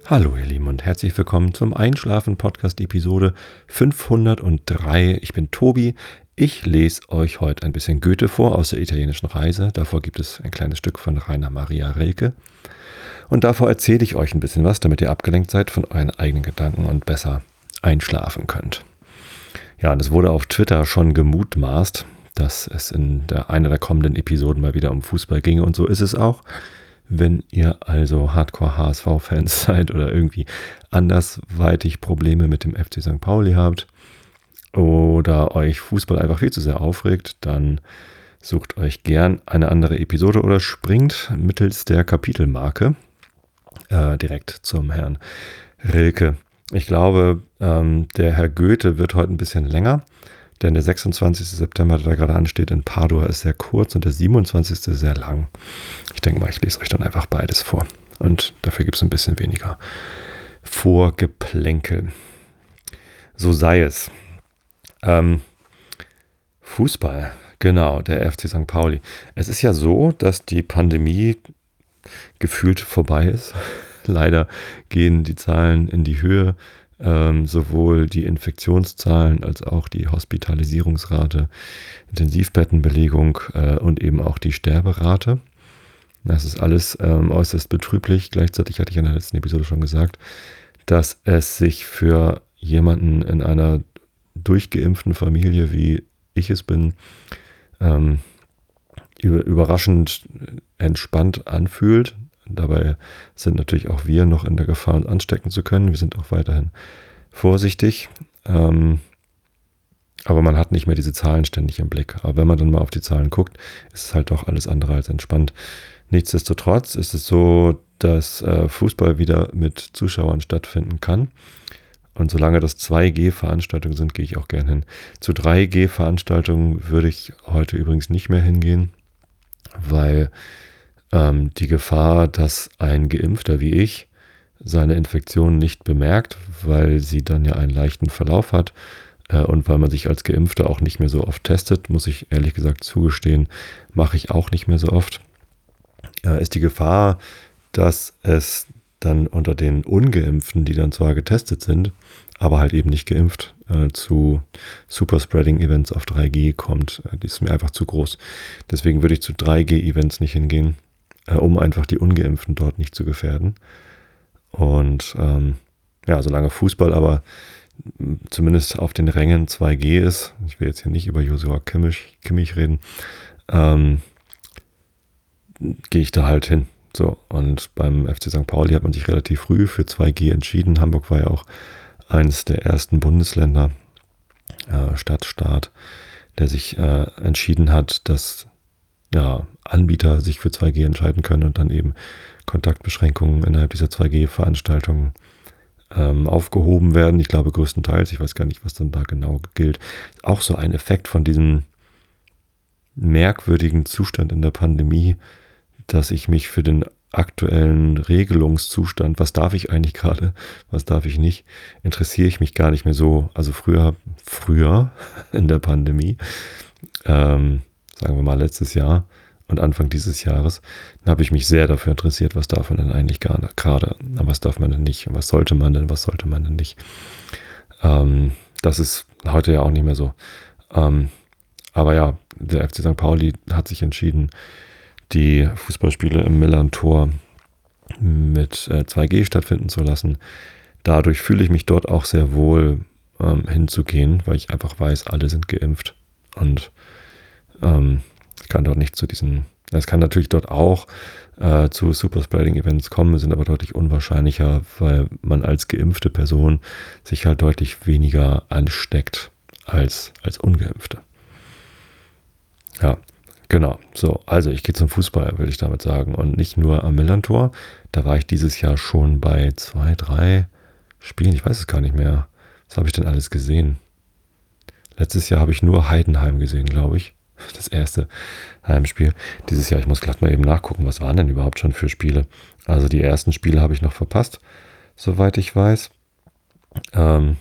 Hallo ihr Lieben und herzlich willkommen zum Einschlafen-Podcast Episode 503. Ich bin Tobi. Ich lese euch heute ein bisschen Goethe vor aus der italienischen Reise. Davor gibt es ein kleines Stück von Rainer Maria Rilke. Und davor erzähle ich euch ein bisschen was, damit ihr abgelenkt seid von euren eigenen Gedanken und besser einschlafen könnt. Ja, und es wurde auf Twitter schon gemutmaßt, dass es in einer der kommenden Episoden mal wieder um Fußball ginge. Und so ist es auch. Wenn ihr also Hardcore-HSV-Fans seid oder irgendwie andersweitig Probleme mit dem FC St. Pauli habt oder euch Fußball einfach viel zu sehr aufregt, dann sucht euch gern eine andere Episode oder springt mittels der Kapitelmarke direkt zum Herrn Rilke. Ich glaube, der Herr Goethe wird heute ein bisschen länger, denn der 26. September, der da gerade ansteht, in Padua ist sehr kurz und der 27. sehr lang. Ich denke mal, ich lese euch dann einfach beides vor. Und dafür gibt es ein bisschen weniger Vorgeplänkel. So sei es. Fußball, genau, der FC St. Pauli. Es ist ja so, dass die Pandemie gefühlt vorbei ist. Leider gehen die Zahlen in die Höhe. Sowohl die Infektionszahlen als auch die Hospitalisierungsrate, Intensivbettenbelegung und eben auch die Sterberate. Das ist alles äußerst betrüblich. Gleichzeitig hatte ich in der letzten Episode schon gesagt, dass es sich für jemanden in einer durchgeimpften Familie, wie ich es bin, überraschend entspannt anfühlt. Dabei sind natürlich auch wir noch in der Gefahr, uns anstecken zu können. Wir sind auch weiterhin vorsichtig. Aber man hat nicht mehr diese Zahlen ständig im Blick. Aber wenn man dann mal auf die Zahlen guckt, ist es halt doch alles andere als entspannt. Nichtsdestotrotz ist es so, dass Fußball wieder mit Zuschauern stattfinden kann. Und solange das 2G-Veranstaltungen sind, gehe ich auch gerne hin. Zu 3G-Veranstaltungen würde ich heute übrigens nicht mehr hingehen, weil die Gefahr, dass ein Geimpfter wie ich seine Infektion nicht bemerkt, weil sie dann ja einen leichten Verlauf hat und weil man sich als Geimpfter auch nicht mehr so oft testet, muss ich ehrlich gesagt zugestehen, mache ich auch nicht mehr so oft, ist die Gefahr, dass es dann unter den Ungeimpften, die dann zwar getestet sind, aber halt eben nicht geimpft, zu Superspreading-Events auf 3G kommt. Die ist mir einfach zu groß. Deswegen würde ich zu 3G-Events nicht hingehen, um einfach die Ungeimpften dort nicht zu gefährden. Und solange Fußball aber zumindest auf den Rängen 2G ist, ich will jetzt hier nicht über Joshua Kimmich reden, gehe ich da halt hin. So, und beim FC St. Pauli hat man sich relativ früh für 2G entschieden. Hamburg war ja auch eines der ersten Bundesländer, Stadtstaat, der sich entschieden hat, dass Anbieter sich für 2G entscheiden können und dann eben Kontaktbeschränkungen innerhalb dieser 2G-Veranstaltungen aufgehoben werden. Ich glaube größtenteils, ich weiß gar nicht, was dann da genau gilt. Auch so ein Effekt von diesem merkwürdigen Zustand in der Pandemie, dass ich mich für den aktuellen Regelungszustand, was darf ich eigentlich gerade, was darf ich nicht, interessiere ich mich gar nicht mehr so. Also früher in der Pandemie, sagen wir mal letztes Jahr und Anfang dieses Jahres, habe ich mich sehr dafür interessiert, was darf man denn eigentlich gerade, was darf man denn nicht, was sollte man denn nicht. Das ist heute ja auch nicht mehr so. Aber ja, der FC St. Pauli hat sich entschieden, die Fußballspiele im Millern-Tor mit 2G stattfinden zu lassen. Dadurch fühle ich mich dort auch sehr wohl hinzugehen, weil ich einfach weiß, alle sind geimpft. Und ich kann dort nicht es kann natürlich dort auch zu Superspreading-Events kommen, sind aber deutlich unwahrscheinlicher, weil man als geimpfte Person sich halt deutlich weniger ansteckt als Ungeimpfte. Ja. Genau, so, also ich gehe zum Fußball, will ich damit sagen, und nicht nur am Millern-Tor. Da war ich dieses Jahr schon bei 2, 3 Spielen, ich weiß es gar nicht mehr. Was habe ich denn alles gesehen? Letztes Jahr habe ich nur Heidenheim gesehen, glaube ich. Das erste Heimspiel. Dieses Jahr, ich muss glatt mal eben nachgucken, was waren denn überhaupt schon für Spiele. Also die ersten Spiele habe ich noch verpasst, soweit ich weiß. Dann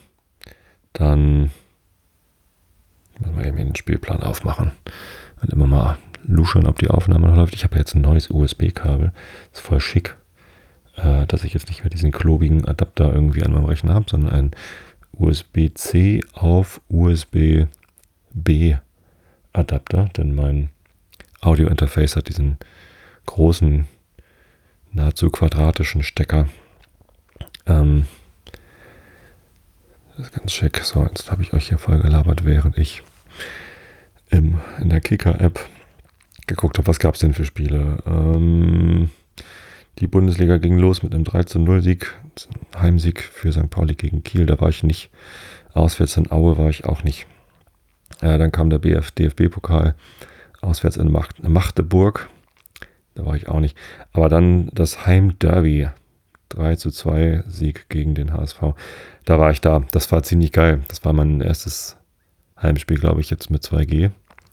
müssen wir eben den Spielplan aufmachen. Und immer mal luschern, ob die Aufnahme noch läuft. Ich habe jetzt ein neues USB-Kabel. Ist voll schick. dass ich jetzt nicht mehr diesen klobigen Adapter irgendwie an meinem Rechner habe, sondern ein USB-C auf USB-B Adapter, denn mein Audio-Interface hat diesen großen, nahezu quadratischen Stecker. Das ist ganz schick. So, jetzt habe ich euch hier voll gelabert, während ich in der Kicker-App geguckt habe, was gab es denn für Spiele. Die Bundesliga ging los mit einem 3:0 Sieg, Heimsieg für St. Pauli gegen Kiel, da war ich nicht. Auswärts in Aue war ich auch nicht. Dann kam der DFB-Pokal, auswärts in Magdeburg, da war ich auch nicht. Aber dann das Heimderby, 3:2 Sieg gegen den HSV, da war ich da. Das war ziemlich geil. Das war mein erstes Heimspiel, glaube ich, jetzt mit 2G.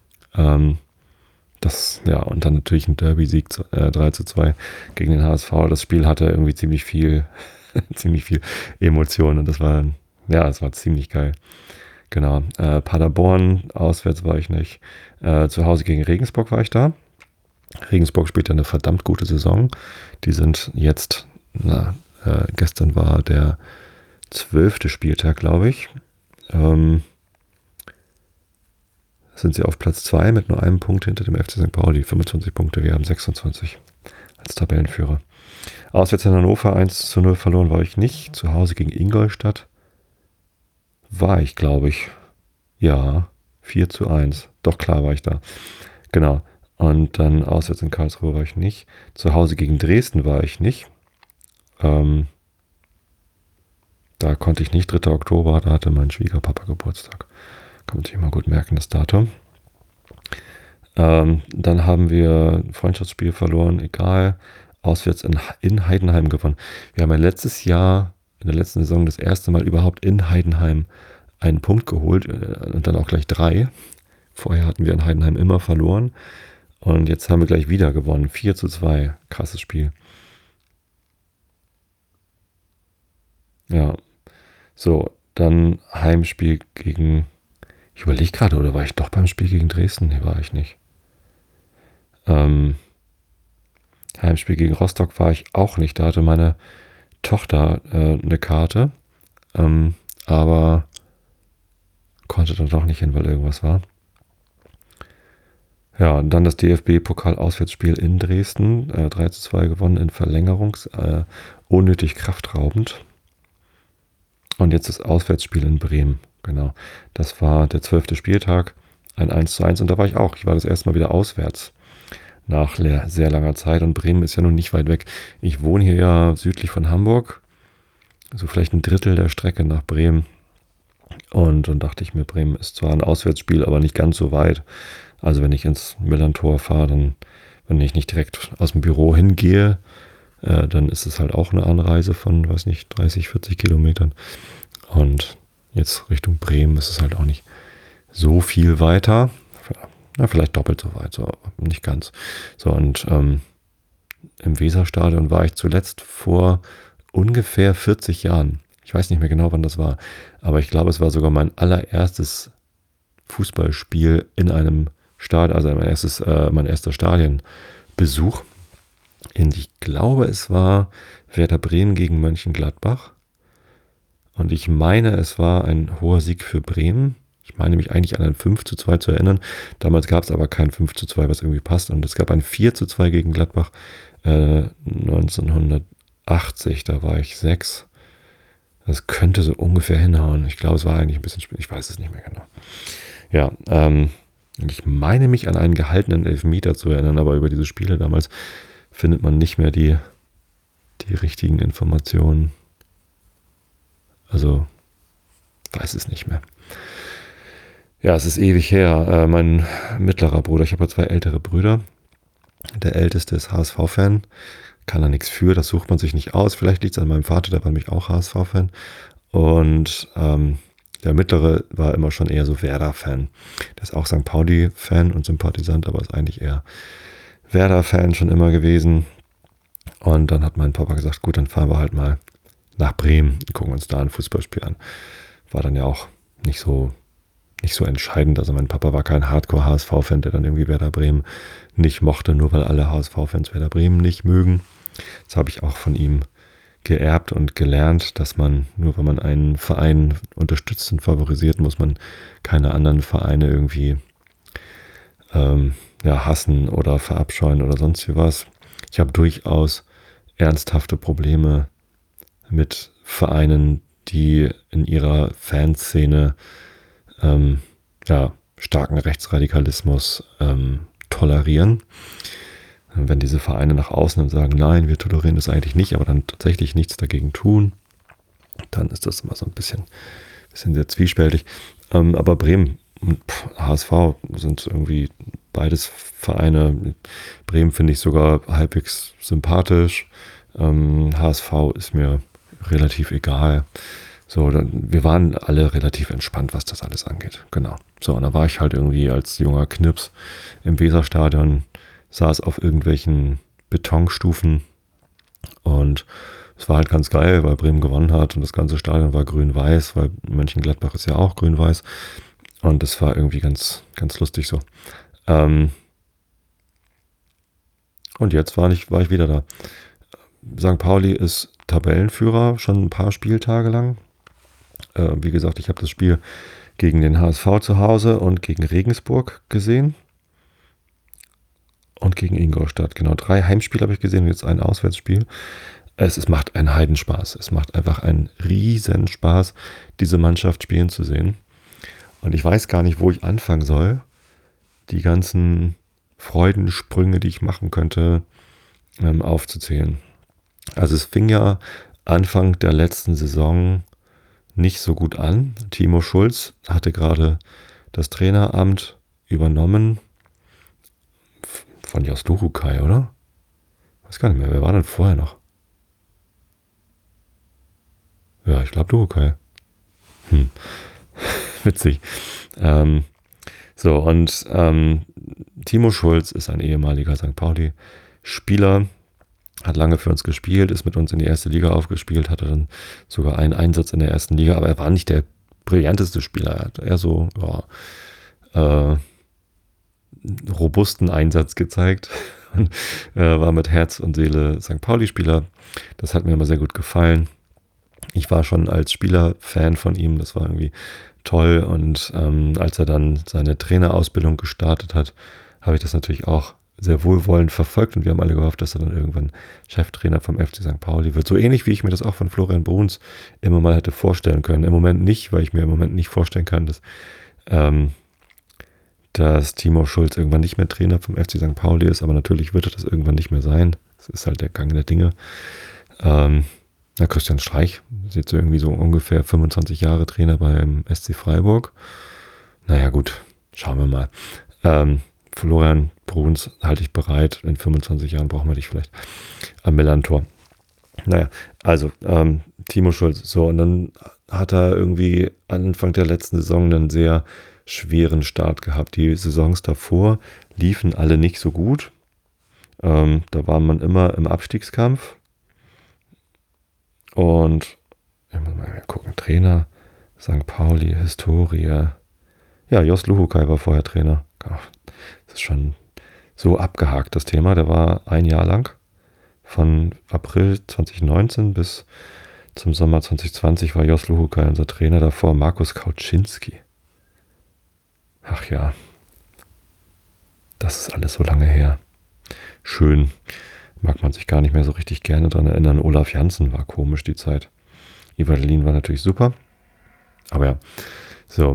Und dann natürlich ein Derby-Sieg 3:2 gegen den HSV. Das Spiel hatte irgendwie ziemlich viel, ziemlich viel Emotionen und das war ziemlich geil. Genau. Paderborn, auswärts war ich nicht. Zu Hause gegen Regensburg war ich da. Regensburg spielt ja eine verdammt gute Saison. Die sind jetzt, gestern war der 12. Spieltag, glaube ich. Sind sie auf Platz 2 mit nur einem Punkt hinter dem FC St. Pauli. 25 Punkte, wir haben 26 als Tabellenführer. Auswärts in Hannover 1:0 verloren war ich nicht. Zu Hause gegen Ingolstadt war ich, glaube ich. Ja, 4:1. Doch, klar war ich da. Genau. Und dann auswärts in Karlsruhe war ich nicht. Zu Hause gegen Dresden war ich nicht. Da konnte ich nicht. 3. Oktober, da hatte mein Schwiegerpapa Geburtstag. Kann man sich immer gut merken, das Datum. Dann haben wir ein Freundschaftsspiel verloren, egal. Auswärts in Heidenheim gewonnen. Wir haben ja letztes Jahr, in der letzten Saison, das erste Mal überhaupt in Heidenheim einen Punkt geholt und dann auch gleich 3. Vorher hatten wir in Heidenheim immer verloren und jetzt haben wir gleich wieder gewonnen. 4:2. Krasses Spiel. Ja, so, dann Heimspiel gegen, ich überlege gerade, oder war ich doch beim Spiel gegen Dresden? Nee, war ich nicht. Heimspiel gegen Rostock war ich auch nicht. Da hatte meine Tochter eine Karte, aber konnte dann doch nicht hin, weil irgendwas war. Ja, und dann das DFB-Pokal-Auswärtsspiel in Dresden, 3:2 gewonnen in Verlängerungs, unnötig kraftraubend. Und jetzt das Auswärtsspiel in Bremen, genau. Das war der 12. Spieltag, ein 1:1 und da war ich auch. Ich war das erste Mal wieder auswärts nach sehr langer Zeit und Bremen ist ja nun nicht weit weg. Ich wohne hier ja südlich von Hamburg, so vielleicht ein Drittel der Strecke nach Bremen. Und dann dachte ich mir, Bremen ist zwar ein Auswärtsspiel, aber nicht ganz so weit. Also wenn ich ins Millerntor fahre, dann, wenn ich nicht direkt aus dem Büro hingehe, dann ist es halt auch eine Anreise von, 30, 40 Kilometern. Und jetzt Richtung Bremen ist es halt auch nicht so viel weiter. Vielleicht doppelt so weit, so nicht ganz. So, und im Weserstadion war ich zuletzt vor ungefähr 40 Jahren. Ich weiß nicht mehr genau, wann das war, aber ich glaube, es war sogar mein allererstes Fußballspiel in einem Stadion, also mein erster Stadionbesuch. Und ich glaube, es war Werder Bremen gegen Mönchengladbach. Und ich meine, es war ein hoher Sieg für Bremen. Ich meine mich eigentlich an ein 5:2 zu erinnern. Damals gab es aber kein 5:2, was irgendwie passt. Und es gab ein 4:2 gegen Gladbach 1980. Da war ich 6. Das könnte so ungefähr hinhauen. Ich glaube, es war eigentlich ein bisschen spät. Ich weiß es nicht mehr genau. Ja, und ich meine mich an einen gehaltenen Elfmeter zu erinnern, aber über diese Spiele damals findet man nicht mehr die richtigen Informationen. Also, weiß es nicht mehr. Ja, es ist ewig her. Mein mittlerer Bruder, ich habe ja 2 ältere Brüder. Der älteste ist HSV-Fan. Kann er nichts für, das sucht man sich nicht aus. Vielleicht liegt es an meinem Vater, der war nämlich auch HSV-Fan. Und der mittlere war immer schon eher so Werder-Fan. Der ist auch St. Pauli-Fan und Sympathisant, aber ist eigentlich eher Werder-Fan schon immer gewesen. Und dann hat mein Papa gesagt, gut, dann fahren wir halt mal nach Bremen und gucken uns da ein Fußballspiel an. War dann ja auch nicht so entscheidend. Also mein Papa war kein Hardcore-HSV-Fan, der dann irgendwie Werder Bremen nicht mochte, nur weil alle HSV-Fans Werder Bremen nicht mögen. Das habe ich auch von ihm geerbt und gelernt, dass man, nur wenn man einen Verein unterstützt und favorisiert, muss man keine anderen Vereine irgendwie hassen oder verabscheuen oder sonst wie was. Ich habe durchaus ernsthafte Probleme mit Vereinen, die in ihrer Fanszene starken Rechtsradikalismus tolerieren. Wenn diese Vereine nach außen dann sagen, nein, wir tolerieren das eigentlich nicht, aber dann tatsächlich nichts dagegen tun, dann ist das immer so ein bisschen sehr zwiespältig. Aber Bremen und HSV sind irgendwie beides Vereine. Bremen finde ich sogar halbwegs sympathisch. HSV ist mir relativ egal. So, wir waren alle relativ entspannt, was das alles angeht. Genau. So, und da war ich halt irgendwie als junger Knips im Weserstadion, saß auf irgendwelchen Betonstufen und es war halt ganz geil, weil Bremen gewonnen hat und das ganze Stadion war grün-weiß, weil Mönchengladbach ist ja auch grün-weiß und das war irgendwie ganz, ganz lustig so. Und jetzt war ich wieder da. St. Pauli ist Tabellenführer schon ein paar Spieltage lang. Wie gesagt, ich habe das Spiel gegen den HSV zu Hause und gegen Regensburg gesehen. Und gegen Ingolstadt. Genau, 3 Heimspiele habe ich gesehen und jetzt ein Auswärtsspiel. Es macht einen Heidenspaß. Es macht einfach einen Riesenspaß, diese Mannschaft spielen zu sehen. Und ich weiß gar nicht, wo ich anfangen soll, die ganzen Freudensprünge, die ich machen könnte, aufzuzählen. Also es fing ja Anfang der letzten Saison nicht so gut an. Timo Schulz hatte gerade das Traineramt übernommen von Jos Luhukai, oder? Weiß gar nicht mehr, wer war denn vorher noch? Ja, ich glaube Luhukai. Witzig. Timo Schulz ist ein ehemaliger St. Pauli-Spieler, hat lange für uns gespielt, ist mit uns in die erste Liga aufgespielt, hatte dann sogar einen Einsatz in der ersten Liga, aber er war nicht der brillanteste Spieler. Er hat eher so robusten Einsatz gezeigt und war mit Herz und Seele St. Pauli-Spieler. Das hat mir immer sehr gut gefallen. Ich war schon als Spieler Fan von ihm, das war irgendwie toll und als er dann seine Trainerausbildung gestartet hat, habe ich das natürlich auch sehr wohlwollend verfolgt und wir haben alle gehofft, dass er dann irgendwann Cheftrainer vom FC St. Pauli wird. So ähnlich wie ich mir das auch von Florian Bruns immer mal hätte vorstellen können. Im Moment nicht, weil ich mir im Moment nicht vorstellen kann, dass Timo Schulz irgendwann nicht mehr Trainer vom FC St. Pauli ist, aber natürlich wird er das irgendwann nicht mehr sein. Das ist halt der Gang der Dinge. Christian Streich ist jetzt irgendwie so ungefähr 25 Jahre Trainer beim SC Freiburg. Naja gut, schauen wir mal. Florian Bruns halte ich bereit. In 25 Jahren brauchen wir dich vielleicht am Millantor. Naja, also Timo Schulz. So, und dann hat er irgendwie Anfang der letzten Saison einen sehr schweren Start gehabt. Die Saisons davor liefen alle nicht so gut. Da war man immer im Abstiegskampf. Und ich muss mal gucken, Trainer, St. Pauli, Historie. Ja, Jos Luhukai war vorher Trainer. Das ist schon so abgehakt, das Thema. Der war ein Jahr lang, von April 2019 bis zum Sommer 2020 war Jos Luhukai unser Trainer. Davor Markus Kauczynski. Ach ja, das ist alles so lange her. Schön. Mag man sich gar nicht mehr so richtig gerne dran erinnern. Olaf Janssen war komisch die Zeit. Ivalin war natürlich super. Aber ja, so.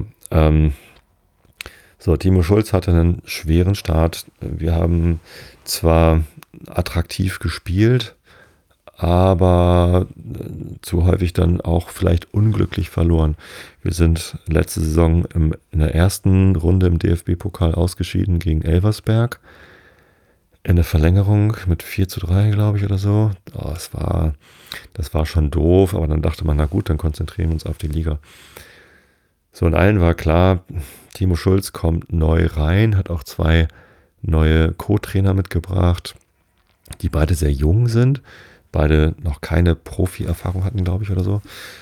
Timo Schulz hatte einen schweren Start. Wir haben zwar attraktiv gespielt, aber zu häufig dann auch vielleicht unglücklich verloren. Wir sind letzte Saison in der ersten Runde im DFB-Pokal ausgeschieden gegen Elversberg. In der Verlängerung mit 4:3, glaube ich, oder so. Das war schon doof, aber dann dachte man, na gut, dann konzentrieren wir uns auf die Liga. So, und allen war klar, Timo Schulz kommt neu rein, hat auch 2 neue Co-Trainer mitgebracht, die beide sehr jung sind, beide noch keine Profi-Erfahrung hatten, glaube ich, oder so.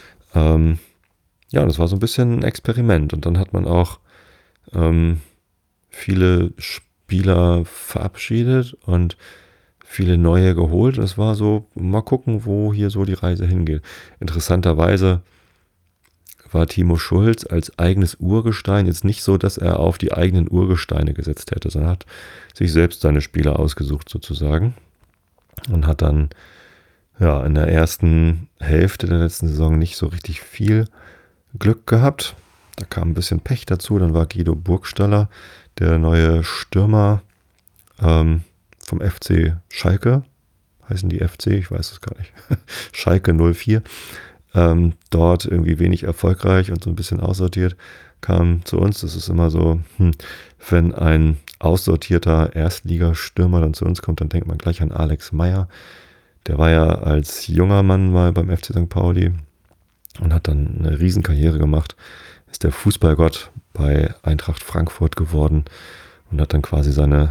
Das war so ein bisschen ein Experiment. Und dann hat man auch viele Spieler verabschiedet und viele neue geholt. Es war so, mal gucken, wo hier so die Reise hingeht. Interessanterweise war Timo Schulz als eigenes Urgestein jetzt nicht so, dass er auf die eigenen Urgesteine gesetzt hätte, sondern hat sich selbst seine Spieler ausgesucht sozusagen und hat dann ja in der ersten Hälfte der letzten Saison nicht so richtig viel Glück gehabt. Da kam ein bisschen Pech dazu. Dann war Guido Burgstaller, der neue Stürmer vom FC Schalke. Heißen die FC? Ich weiß es gar nicht. Schalke 04. Dort irgendwie wenig erfolgreich und so ein bisschen aussortiert, kam zu uns. Das ist immer so, wenn ein aussortierter Erstligastürmer dann zu uns kommt, dann denkt man gleich an Alex Meyer. Der war ja als junger Mann mal beim FC St. Pauli und hat dann eine Riesenkarriere gemacht. Ist der Fußballgott bei Eintracht Frankfurt geworden und hat dann quasi seine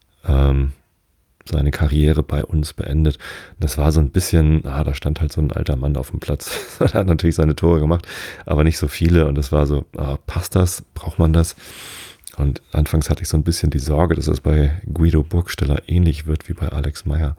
Karriere bei uns beendet. Das war so ein bisschen, da stand halt so ein alter Mann auf dem Platz. Er hat natürlich seine Tore gemacht, aber nicht so viele. Und das war so, passt das? Braucht man das? Und anfangs hatte ich so ein bisschen die Sorge, dass es bei Guido Burgstaller ähnlich wird wie bei Alex Meyer.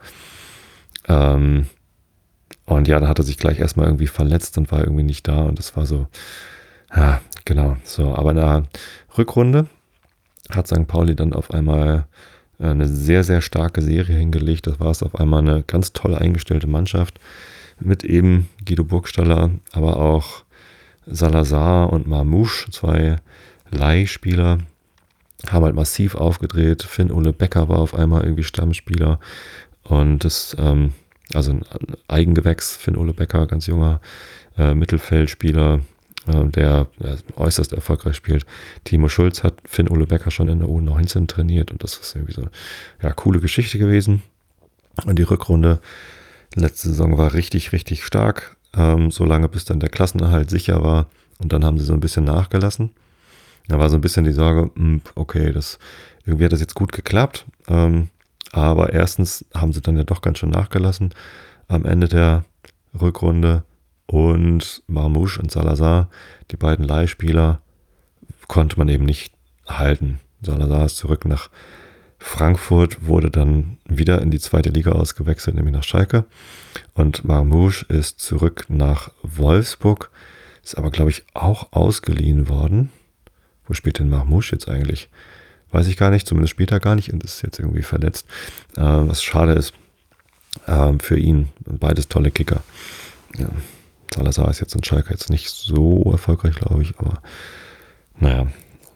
Und ja, dann hat er sich gleich erstmal irgendwie verletzt und war irgendwie nicht da. Und das war so, genau. So, aber in der Rückrunde hat St. Pauli dann auf einmal eine sehr, sehr starke Serie hingelegt. Das war es auf einmal eine ganz toll eingestellte Mannschaft mit eben Guido Burgstaller, aber auch Salazar und Marmouche, 2 Leihspieler, haben halt massiv aufgedreht. Finn-Ole Becker war auf einmal irgendwie Stammspieler und das, also ein Eigengewächs, Finn-Ole Becker, ganz junger Mittelfeldspieler, der äußerst erfolgreich spielt. Timo Schulz hat Finn-Ole Becker schon in der U19 trainiert und das ist irgendwie so, coole Geschichte gewesen. Und die Rückrunde letzte Saison war richtig, richtig stark, solange bis dann der Klassenerhalt sicher war und dann haben sie so ein bisschen nachgelassen. Da war so ein bisschen die Sorge, okay, irgendwie hat das jetzt gut geklappt, aber erstens haben sie dann ja doch ganz schön nachgelassen am Ende der Rückrunde. Und Marmouche und Salazar, die beiden Leihspieler, konnte man eben nicht halten. Salazar ist zurück nach Frankfurt, wurde dann wieder in die 2. Liga ausgewechselt, nämlich nach Schalke. Und Marmouche ist zurück nach Wolfsburg, ist aber, glaube ich, auch ausgeliehen worden. Wo spielt denn Marmouche jetzt eigentlich? Weiß ich gar nicht, zumindest spielt er gar nicht und ist jetzt irgendwie verletzt. Was schade ist für ihn. Beides tolle Kicker. Ja. Salazar ist jetzt in Schalke jetzt nicht so erfolgreich, glaube ich, aber naja.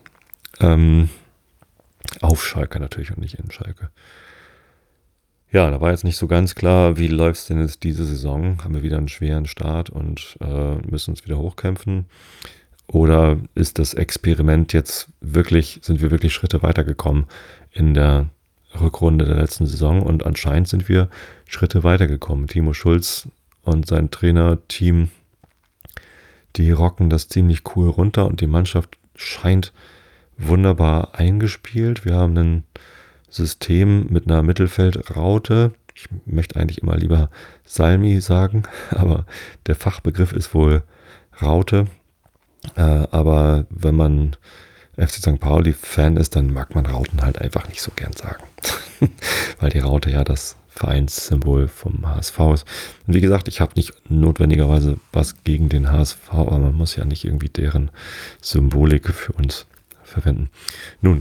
Auf Schalke natürlich und nicht in Schalke. Ja, da war jetzt nicht so ganz klar, wie läuft es denn jetzt diese Saison? Haben wir wieder einen schweren Start und müssen uns wieder hochkämpfen? Oder ist das Experiment jetzt wirklich, sind wir wirklich Schritte weitergekommen in der Rückrunde der letzten Saison? Und anscheinend sind wir Schritte weitergekommen. Timo Schulz und sein Trainerteam, die rocken das ziemlich cool runter und die Mannschaft scheint wunderbar eingespielt. Wir haben ein System mit einer Mittelfeldraute. Ich möchte eigentlich immer lieber Salmi sagen, aber der Fachbegriff ist wohl Raute. Aber wenn man FC St. Pauli-Fan ist, dann mag man Rauten halt einfach nicht so gern sagen. Weil die Raute ja das Vereinssymbol vom HSV ist. Und wie gesagt, ich habe nicht notwendigerweise was gegen den HSV, aber man muss ja nicht irgendwie deren Symbolik für uns verwenden. Nun,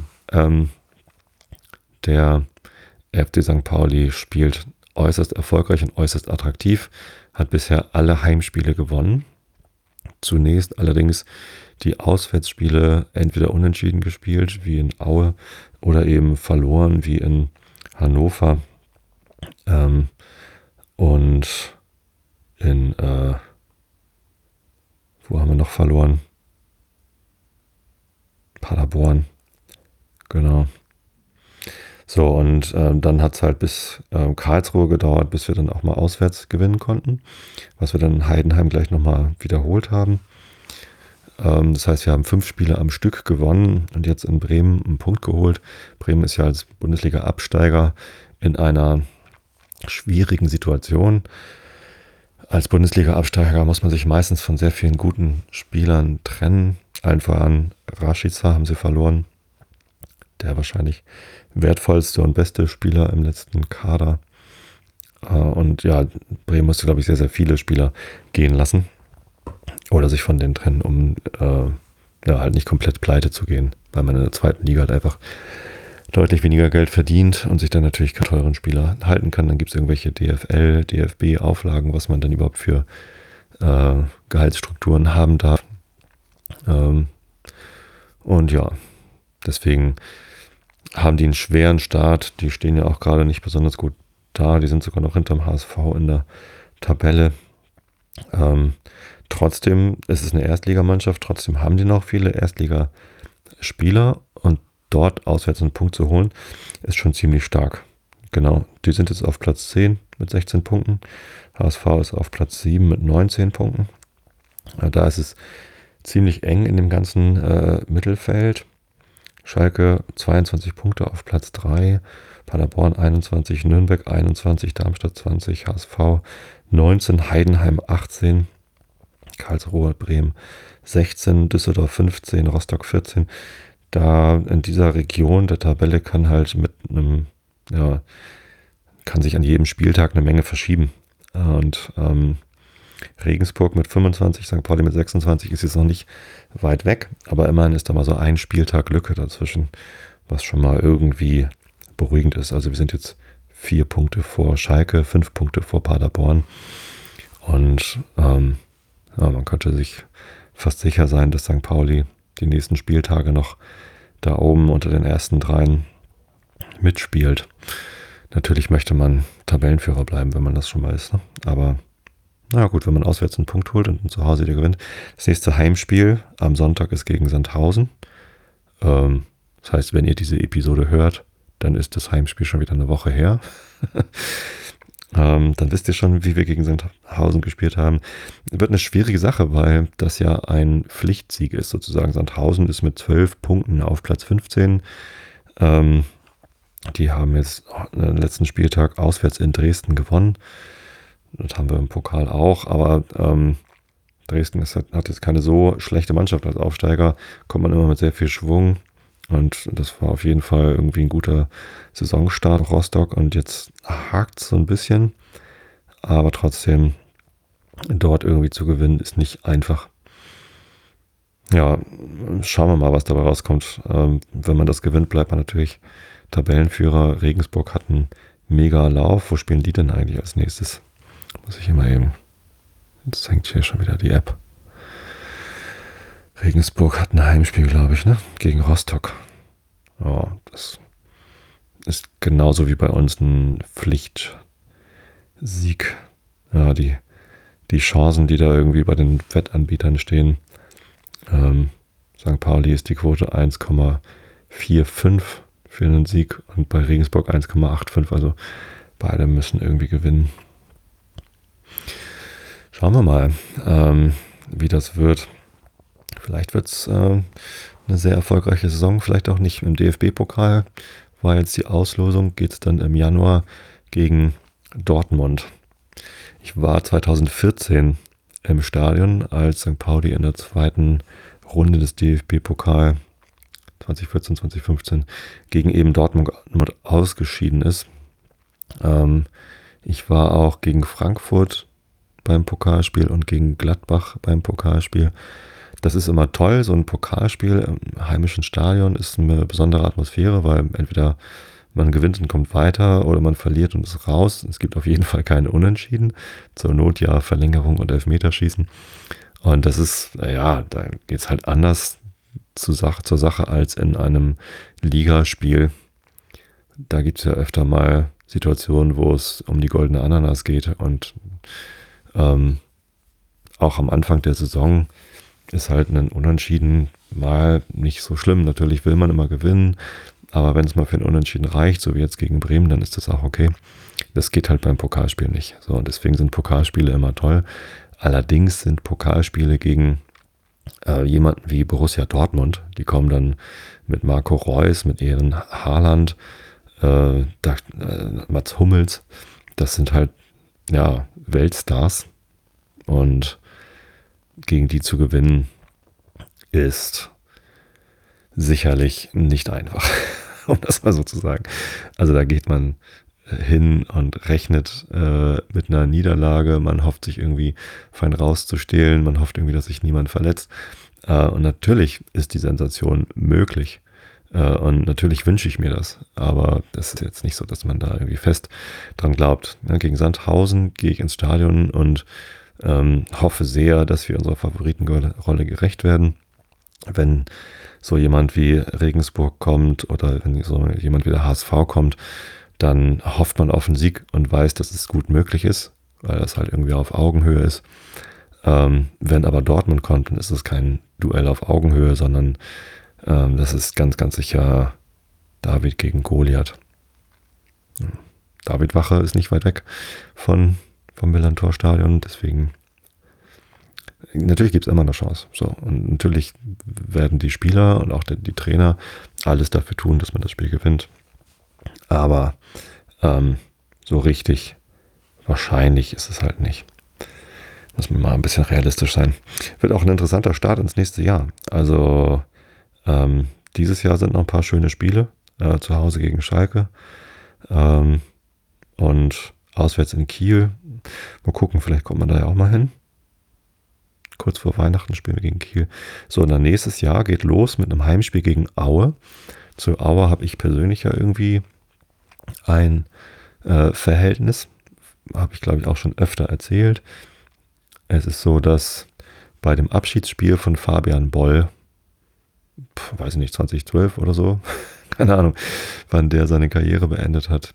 der FC St. Pauli spielt äußerst erfolgreich und äußerst attraktiv, hat bisher alle Heimspiele gewonnen. Zunächst allerdings die Auswärtsspiele entweder unentschieden gespielt, wie in Aue, oder eben verloren, wie in Hannover. Und in, wo haben wir noch verloren? Paderborn. Genau. So, und dann hat es halt bis Karlsruhe gedauert, bis wir dann auch mal auswärts gewinnen konnten, was wir dann in Heidenheim gleich nochmal wiederholt haben. Das heißt, wir haben 5 Spiele am Stück gewonnen und jetzt in Bremen einen Punkt geholt. Bremen ist ja als Bundesliga-Absteiger in einer schwierigen Situation. Als Bundesliga-Absteiger muss man sich meistens von sehr vielen guten Spielern trennen. Allen voran Rashica haben sie verloren. Der wahrscheinlich wertvollste und beste Spieler im letzten Kader. Und ja, Bremen musste, glaube ich, sehr, sehr viele Spieler gehen lassen oder sich von denen trennen, um ja, halt nicht komplett pleite zu gehen, weil man in der zweiten Liga halt einfach deutlich weniger Geld verdient und sich dann natürlich keine teuren Spieler halten kann. Dann gibt es irgendwelche DFL, DFB-Auflagen, was man dann überhaupt für Gehaltsstrukturen haben darf. Und ja, deswegen haben die einen schweren Start. Die stehen ja auch gerade nicht besonders gut da. Die sind sogar noch hinterm HSV in der Tabelle. Trotzdem ist es eine Erstligamannschaft. Trotzdem haben die noch viele Erstligaspieler. Und dort auswärts einen Punkt zu holen, ist schon ziemlich stark. Genau, die sind jetzt auf Platz 10 mit 16 Punkten. HSV ist auf Platz 7 mit 19 Punkten. Da ist es ziemlich eng in dem ganzen Mittelfeld. Schalke 22 Punkte auf Platz 3, Paderborn 21, Nürnberg 21, Darmstadt 20, HSV 19, Heidenheim 18, Karlsruhe, Bremen 16, Düsseldorf 15, Rostock 14. Da in dieser Region der Tabelle kann halt mit einem, ja, kann sich an jedem Spieltag eine Menge verschieben. Und Regensburg mit 25, St. Pauli mit 26 ist jetzt noch nicht weit weg, aber immerhin ist da mal so ein Spieltag Lücke dazwischen, was schon mal irgendwie beruhigend ist. Also wir sind jetzt 4 Punkte vor Schalke, 5 Punkte vor Paderborn und ja, man könnte sich fast sicher sein, dass St. Pauli die nächsten Spieltage noch da oben unter den ersten 3 mitspielt. Natürlich möchte man Tabellenführer bleiben, wenn man das schon mal ist, ne? Aber na gut, wenn man auswärts einen Punkt holt und zu Hause wieder gewinnt. Das nächste Heimspiel am Sonntag ist gegen Sandhausen. Das heißt, wenn ihr diese Episode hört, dann ist das Heimspiel schon wieder eine Woche her. Dann wisst ihr schon, wie wir gegen Sandhausen gespielt haben. Wird eine schwierige Sache, weil das ja ein Pflichtsieg ist sozusagen. Sandhausen ist mit 12 Punkten auf Platz 15. Die haben jetzt den letzten Spieltag auswärts in Dresden gewonnen. Das haben wir im Pokal auch, aber Dresden hat jetzt keine so schlechte Mannschaft als Aufsteiger, kommt man immer mit sehr viel Schwung und das war auf jeden Fall irgendwie ein guter Saisonstart Rostock und jetzt hakt es so ein bisschen, aber trotzdem dort irgendwie zu gewinnen ist nicht einfach. Ja, schauen wir mal, was dabei rauskommt. Wenn man das gewinnt, bleibt man natürlich Tabellenführer. Regensburg hat einen mega Lauf. Wo spielen die denn eigentlich als nächstes? Muss ich immer eben. Jetzt hängt hier schon wieder die App. Regensburg hat ein Heimspiel, glaube ich, ne? Gegen Rostock. Ja, das ist genauso wie bei uns ein Pflichtsieg. Ja, die Chancen, die da irgendwie bei den Wettanbietern stehen. St. Pauli ist die Quote 1,45 für einen Sieg und bei Regensburg 1,85. Also beide müssen irgendwie gewinnen. Schauen wir mal, wie das wird. Vielleicht wird es eine sehr erfolgreiche Saison, vielleicht auch nicht. Im DFB-Pokal war jetzt die Auslosung, geht es dann im Januar gegen Dortmund. Ich war 2014 im Stadion, als St. Pauli in der zweiten Runde des DFB-Pokal 2014, 2015 gegen eben Dortmund ausgeschieden ist. Ich war auch gegen Frankfurt beim Pokalspiel und gegen Gladbach beim Pokalspiel. Das ist immer toll, so ein Pokalspiel im heimischen Stadion ist eine besondere Atmosphäre, weil entweder man gewinnt und kommt weiter oder man verliert und ist raus. Es gibt auf jeden Fall keine Unentschieden. Zur Not ja Verlängerung und Elfmeterschießen. Und das ist, naja, da geht es halt anders zur Sache als in einem Ligaspiel. Da gibt es ja öfter mal Situationen, wo es um die goldene Ananas geht und auch am Anfang der Saison ist halt ein Unentschieden mal nicht so schlimm. Natürlich will man immer gewinnen, aber wenn es mal für ein Unentschieden reicht, so wie jetzt gegen Bremen, dann ist das auch okay. Das geht halt beim Pokalspiel nicht. So, und deswegen sind Pokalspiele immer toll. Allerdings sind Pokalspiele gegen jemanden wie Borussia Dortmund, die kommen dann mit Marco Reus, mit Eren Haaland, Mats Hummels, das sind halt ja Weltstars und gegen die zu gewinnen ist sicherlich nicht einfach, um das mal so zu sagen. Also da geht man hin und rechnet mit einer Niederlage. Man hofft, sich irgendwie fein rauszustehlen. Man hofft irgendwie, dass sich niemand verletzt. Und natürlich ist die Sensation möglich. Und natürlich wünsche ich mir das. Aber das ist jetzt nicht so, dass man da irgendwie fest dran glaubt. Ja, gegen Sandhausen gehe ich ins Stadion und hoffe sehr, dass wir unserer Favoritenrolle gerecht werden. Wenn so jemand wie Regensburg kommt oder wenn so jemand wie der HSV kommt, dann hofft man auf einen Sieg und weiß, dass es gut möglich ist, weil das halt irgendwie auf Augenhöhe ist. Wenn aber Dortmund kommt, dann ist es kein Duell auf Augenhöhe, sondern das ist ganz, ganz sicher David gegen Goliath. David Wache ist nicht weit weg vom Millantor-Stadion, deswegen natürlich gibt es immer eine Chance. So, und natürlich werden die Spieler und auch die Trainer alles dafür tun, dass man das Spiel gewinnt. Aber so richtig wahrscheinlich ist es halt nicht. Muss man mal ein bisschen realistisch sein. Wird auch ein interessanter Start ins nächste Jahr. Also dieses Jahr sind noch ein paar schöne Spiele. Zu Hause gegen Schalke. Und auswärts in Kiel. Mal gucken, vielleicht kommt man da ja auch mal hin. Kurz vor Weihnachten spielen wir gegen Kiel. So, und dann nächstes Jahr geht los mit einem Heimspiel gegen Aue. Zu Aue habe ich persönlich ja irgendwie ein Verhältnis. Habe ich, glaube ich, auch schon öfter erzählt. Es ist so, dass bei dem Abschiedsspiel von Fabian Boll, weiß ich nicht, 2012 oder so, keine Ahnung, wann der seine Karriere beendet hat,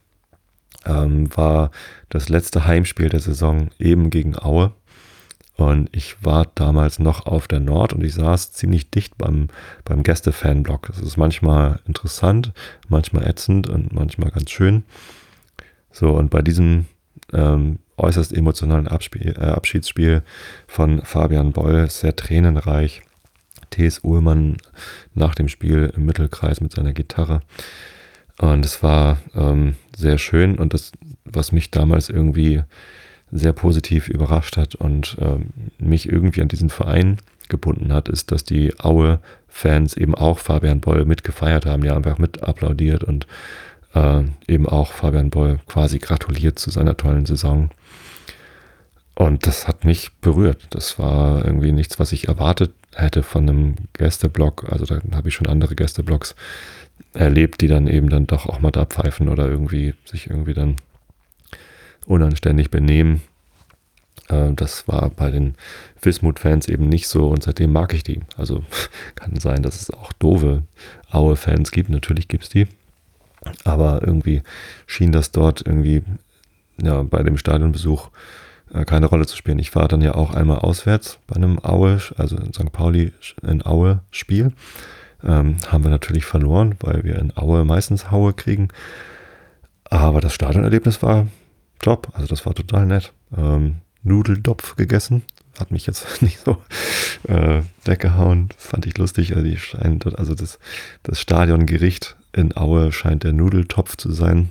war das letzte Heimspiel der Saison eben gegen Aue. Und ich war damals noch auf der Nord und ich saß ziemlich dicht beim Gäste-Fanblock. Das ist manchmal interessant, manchmal ätzend und manchmal ganz schön. So, und bei diesem äußerst emotionalen Abschiedsspiel von Fabian Boll, sehr tränenreich, T.S. Uhlmann nach dem Spiel im Mittelkreis mit seiner Gitarre. Und es war sehr schön und das, was mich damals irgendwie sehr positiv überrascht hat und mich irgendwie an diesen Verein gebunden hat, ist, dass die Aue-Fans eben auch Fabian Boll mitgefeiert haben, ja, einfach mit applaudiert und eben auch Fabian Boll quasi gratuliert zu seiner tollen Saison. Und das hat mich berührt. Das war irgendwie nichts, was ich erwartet hätte von einem Gästeblock. Also da habe ich schon andere Gästeblocks erlebt, die dann eben dann doch auch mal da pfeifen oder irgendwie sich irgendwie dann unanständig benehmen. Das war bei den Wismut-Fans eben nicht so und seitdem mag ich die. Also kann sein, dass es auch doofe Aue-Fans gibt. Natürlich gibt es die. Aber irgendwie schien das dort irgendwie ja, bei dem Stadionbesuch keine Rolle zu spielen. Ich war dann ja auch einmal auswärts bei einem Aue, also in St. Pauli in Aue Spiel. Haben wir natürlich verloren, weil wir in Aue meistens Haue kriegen. Aber das Stadionerlebnis war top. Also das war total nett. Nudeldopf gegessen. Hat mich jetzt nicht so weggehauen. Fand ich lustig. Also, die scheinen dort, also das Stadiongericht in Aue scheint der Nudeltopf zu sein.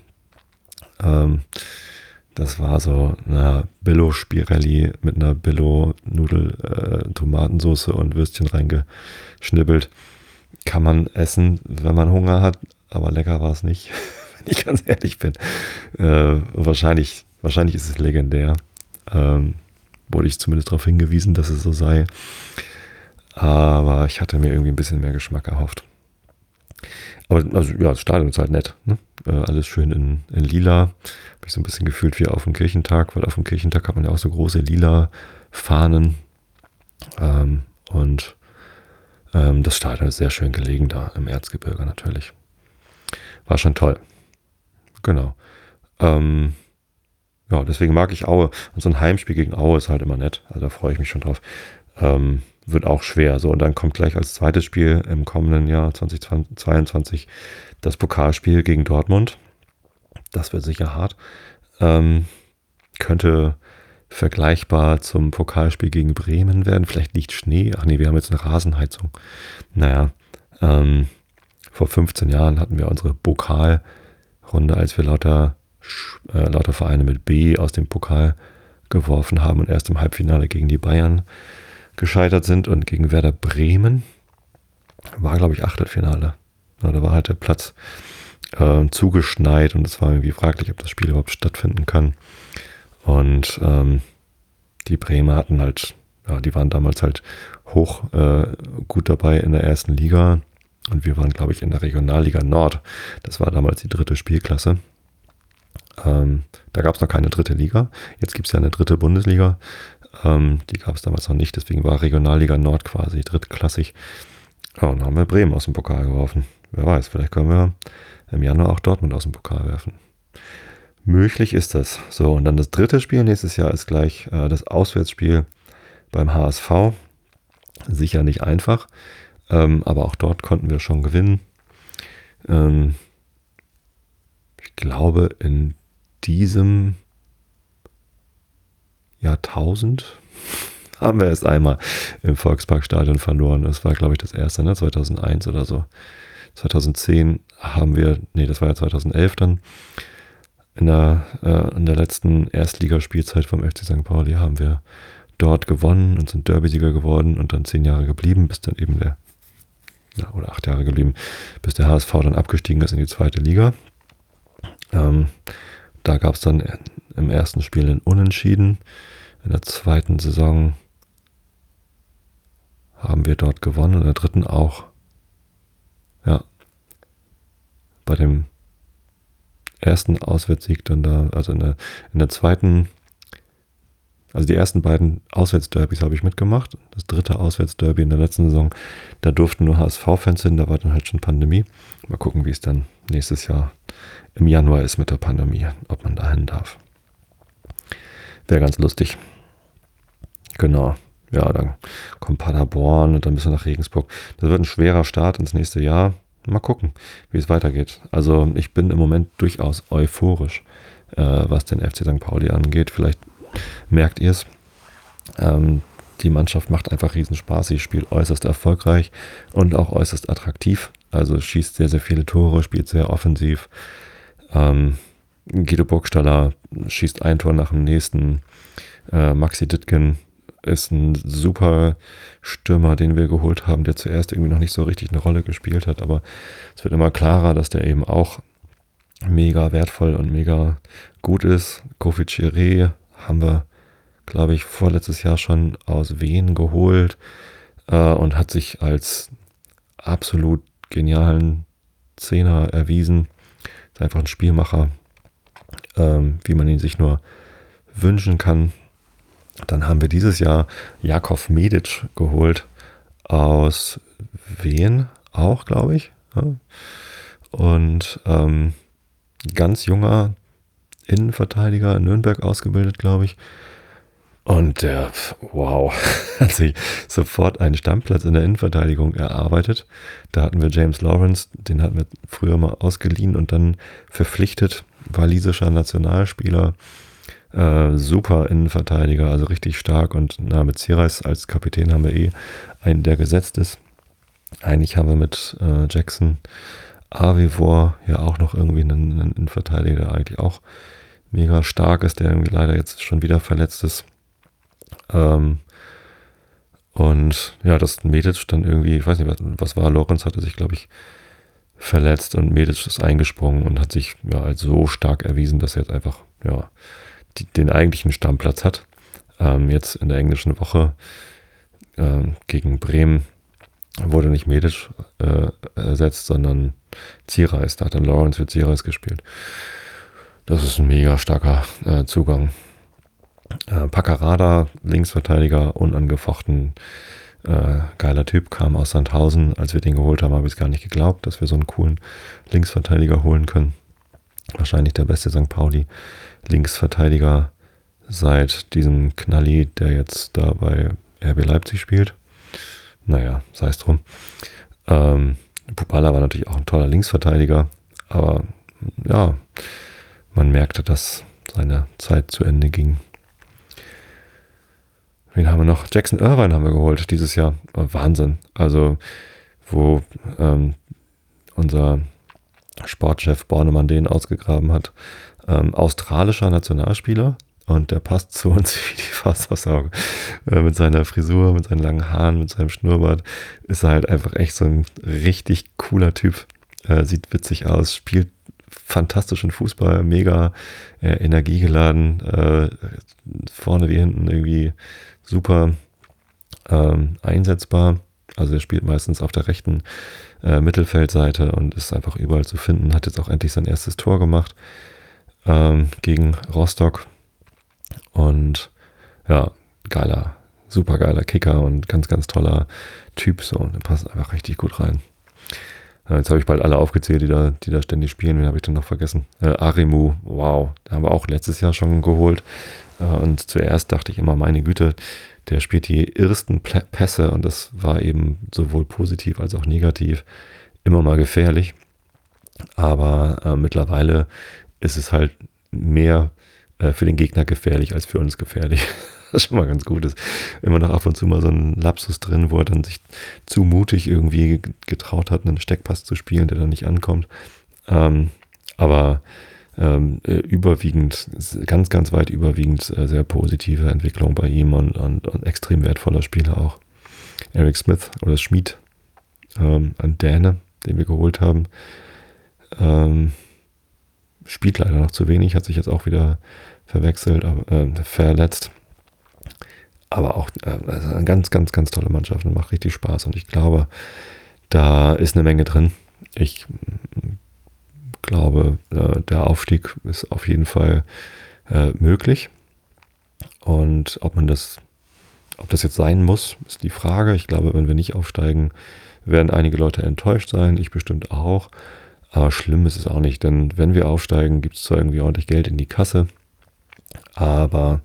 Das war so eine Billo-Spirelli mit einer Billo-Nudel-Tomatensauce und Würstchen reingeschnibbelt. Kann man essen, wenn man Hunger hat, aber lecker war es nicht, wenn ich ganz ehrlich bin. Wahrscheinlich ist es legendär. Wurde ich zumindest darauf hingewiesen, dass es so sei. Aber ich hatte mir irgendwie ein bisschen mehr Geschmack erhofft. Aber also, ja, das Stadion ist halt nett. Ne? Alles schön in lila. Habe ich so ein bisschen gefühlt wie auf dem Kirchentag, weil auf dem Kirchentag hat man ja auch so große lila Fahnen. Und das Stadion ist sehr schön gelegen da im Erzgebirge natürlich. War schon toll. Genau. Ja, deswegen mag ich Aue. Und so ein Heimspiel gegen Aue ist halt immer nett. Also da freue ich mich schon drauf. Wird auch schwer. So, und dann kommt gleich als zweites Spiel im kommenden Jahr 2022 das Pokalspiel gegen Dortmund. Das wird sicher hart. Könnte vergleichbar zum Pokalspiel gegen Bremen werden. Vielleicht liegt Schnee. Ach nee, wir haben jetzt eine Rasenheizung. Naja, vor 15 Jahren hatten wir unsere Pokalrunde, als wir lauter Vereine mit B aus dem Pokal geworfen haben und erst im Halbfinale gegen die Bayern gescheitert sind und gegen Werder Bremen war, glaube ich, Achtelfinale. Ja, da war halt der Platz zugeschneit und es war irgendwie fraglich, ob das Spiel überhaupt stattfinden kann. Und die Bremer hatten halt, ja, die waren damals halt hoch gut dabei in der ersten Liga und wir waren, glaube ich, in der Regionalliga Nord. Das war damals die 3. Spielklasse. Da gab es noch keine 3. Liga. Jetzt gibt es ja eine 3. Bundesliga. Die gab es damals noch nicht, deswegen war Regionalliga Nord quasi drittklassig. Ja, und dann haben wir Bremen aus dem Pokal geworfen. Wer weiß, vielleicht können wir im Januar auch Dortmund aus dem Pokal werfen. Möglich ist das. So, und dann das 3. Spiel nächstes Jahr ist gleich das Auswärtsspiel beim HSV. Sicher nicht einfach, aber auch dort konnten wir schon gewinnen. Ich glaube, in diesem Jahrtausend haben wir erst einmal im Volksparkstadion verloren. Das war, glaube ich, das erste, ne? 2001 oder so. 2010 haben wir, nee, das war ja 2011 dann, in der letzten Erstligaspielzeit vom FC St. Pauli haben wir dort gewonnen und sind Derbysieger geworden und dann 10 Jahre geblieben, bis dann eben oder 8 Jahre geblieben, bis der HSV dann abgestiegen ist in die 2. Liga. Da gab es dann im ersten Spiel einen Unentschieden. In der 2. Saison haben wir dort gewonnen, in der 3. auch. Ja. Bei dem ersten Auswärtssieg dann da, also in der 2., also die ersten beiden Auswärtsderbys habe ich mitgemacht. Das 3. Auswärtsderby in der letzten Saison, da durften nur HSV-Fans hin, da war dann halt schon Pandemie. Mal gucken, wie es dann nächstes Jahr im Januar ist mit der Pandemie, ob man da hin darf. Wäre ganz lustig. Genau. Ja, dann kommt Paderborn und dann bis nach Regensburg. Das wird ein schwerer Start ins nächste Jahr. Mal gucken, wie es weitergeht. Also ich bin im Moment durchaus euphorisch, was den FC St. Pauli angeht. Vielleicht merkt ihr es. Die Mannschaft macht einfach riesen Spaß. Sie spielt äußerst erfolgreich und auch äußerst attraktiv. Also schießt sehr, sehr viele Tore, spielt sehr offensiv. Guido Burgstaller schießt ein Tor nach dem nächsten. Maxi Dittgen ist ein super Stürmer, den wir geholt haben, der zuerst irgendwie noch nicht so richtig eine Rolle gespielt hat. Aber es wird immer klarer, dass der eben auch mega wertvoll und mega gut ist. Kofi Chiré haben wir, glaube ich, vorletztes Jahr schon aus Wien geholt und hat sich als absolut genialen Zehner erwiesen. Ist einfach ein Spielmacher, wie man ihn sich nur wünschen kann. Dann haben wir dieses Jahr Jakov Medic geholt aus Wien auch, glaube ich. Ja. Und ganz junger Innenverteidiger in Nürnberg ausgebildet, glaube ich. Und der, wow, hat sich sofort einen Stammplatz in der Innenverteidigung erarbeitet. Da hatten wir James Lawrence, den hatten wir früher mal ausgeliehen und dann verpflichtet. Walisischer Nationalspieler, super Innenverteidiger, also richtig stark. Und mit Sirais als Kapitän haben wir einen, der gesetzt ist. Eigentlich haben wir mit Jackson Avivor ja auch noch irgendwie einen Innenverteidiger, der eigentlich auch mega stark ist, der irgendwie leider jetzt schon wieder verletzt ist. Und ja, das Medic dann irgendwie, ich weiß nicht, was war, Lorenz hatte sich, glaube ich, verletzt und Medic ist eingesprungen und hat sich ja als so stark erwiesen, dass er jetzt einfach ja den eigentlichen Stammplatz hat. Jetzt in der englischen Woche gegen Bremen wurde nicht Medic ersetzt, sondern Sirais. Da hat dann Lawrence für Sirais gespielt. Das ist ein mega starker Zugang. Paccarada, Linksverteidiger, unangefochten, geiler Typ, kam aus Sandhausen. Als wir den geholt haben, habe ich es gar nicht geglaubt, dass wir so einen coolen Linksverteidiger holen können. Wahrscheinlich der beste St. Pauli Linksverteidiger seit diesem Knalli, der jetzt da bei RB Leipzig spielt. Naja, sei es drum. Bubala war natürlich auch ein toller Linksverteidiger, aber ja, man merkte, dass seine Zeit zu Ende ging. Wen haben wir noch? Jackson Irvine haben wir geholt dieses Jahr. Wahnsinn. Also, wo unser Sportchef Bornemann den ausgegraben hat. Australischer Nationalspieler und der passt zu uns wie die Faust aufs Auge. Mit seiner Frisur, mit seinen langen Haaren, mit seinem Schnurrbart ist er halt einfach echt so ein richtig cooler Typ. Sieht witzig aus, spielt fantastischen Fußball, mega energiegeladen, vorne wie hinten irgendwie super einsetzbar. Also er spielt meistens auf der rechten Mittelfeldseite und ist einfach überall zu finden. Hat jetzt auch endlich sein erstes Tor gemacht gegen Rostock. Und ja, super geiler Kicker und ganz, ganz toller Typ. So, und der passt einfach richtig gut rein. Jetzt habe ich bald alle aufgezählt, die da ständig spielen. Wen habe ich denn noch vergessen? Arimu, wow, da haben wir auch letztes Jahr schon geholt. Und zuerst dachte ich immer, meine Güte, der spielt die irrsten Pässe und das war eben sowohl positiv als auch negativ immer mal gefährlich. Aber mittlerweile ist es halt mehr für den Gegner gefährlich als für uns gefährlich. Was schon mal ganz gut ist. Immer noch ab und zu mal so ein Lapsus drin, wo er dann sich zu mutig irgendwie getraut hat, einen Steckpass zu spielen, der dann nicht ankommt. Aber überwiegend, ganz, ganz weit überwiegend sehr positive Entwicklung bei ihm und extrem wertvoller Spieler auch. Eric Smith oder Schmid, ein Däne, den wir geholt haben, spielt leider noch zu wenig, hat sich jetzt auch wieder verletzt. Aber auch eine ganz, ganz, ganz tolle Mannschaft und macht richtig Spaß. Und ich glaube, da ist eine Menge drin. Ich glaube, der Aufstieg ist auf jeden Fall möglich. Und ob das jetzt sein muss, ist die Frage. Ich glaube, wenn wir nicht aufsteigen, werden einige Leute enttäuscht sein. Ich bestimmt auch. Aber schlimm ist es auch nicht, denn wenn wir aufsteigen, gibt es zwar irgendwie ordentlich Geld in die Kasse, aber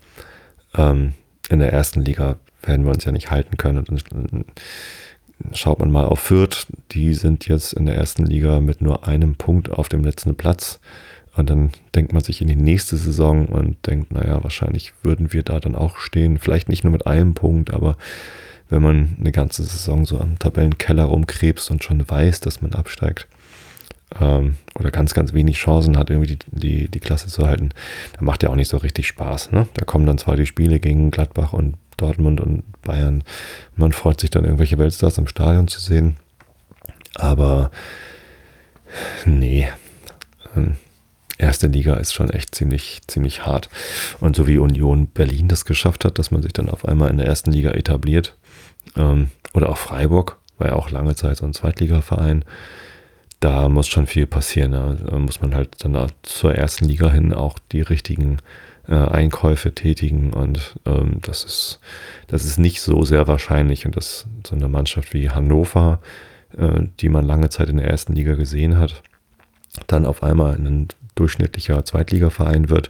in der ersten Liga werden wir uns ja nicht halten können. Und dann schaut man mal auf Fürth, die sind jetzt in der ersten Liga mit nur einem Punkt auf dem letzten Platz. Und dann denkt man sich in die nächste Saison und denkt, naja, wahrscheinlich würden wir da dann auch stehen. Vielleicht nicht nur mit einem Punkt, aber wenn man eine ganze Saison so am Tabellenkeller rumkrebst und schon weiß, dass man absteigt, oder ganz, ganz wenig Chancen hat, irgendwie die Klasse zu halten, dann macht ja auch nicht so richtig Spaß. Ne? Da kommen dann zwar die Spiele gegen Gladbach und Dortmund und Bayern. Man freut sich dann, irgendwelche Weltstars im Stadion zu sehen. Aber nee, erste Liga ist schon echt ziemlich, ziemlich hart. Und so wie Union Berlin das geschafft hat, dass man sich dann auf einmal in der ersten Liga etabliert, oder auch Freiburg, war ja auch lange Zeit so ein Zweitligaverein, da muss schon viel passieren. Ne? Da muss man halt dann zur ersten Liga hin auch die richtigen Einkäufe tätigen und das ist nicht so sehr wahrscheinlich. Und dass so eine Mannschaft wie Hannover, die man lange Zeit in der ersten Liga gesehen hat, dann auf einmal ein durchschnittlicher Zweitligaverein wird.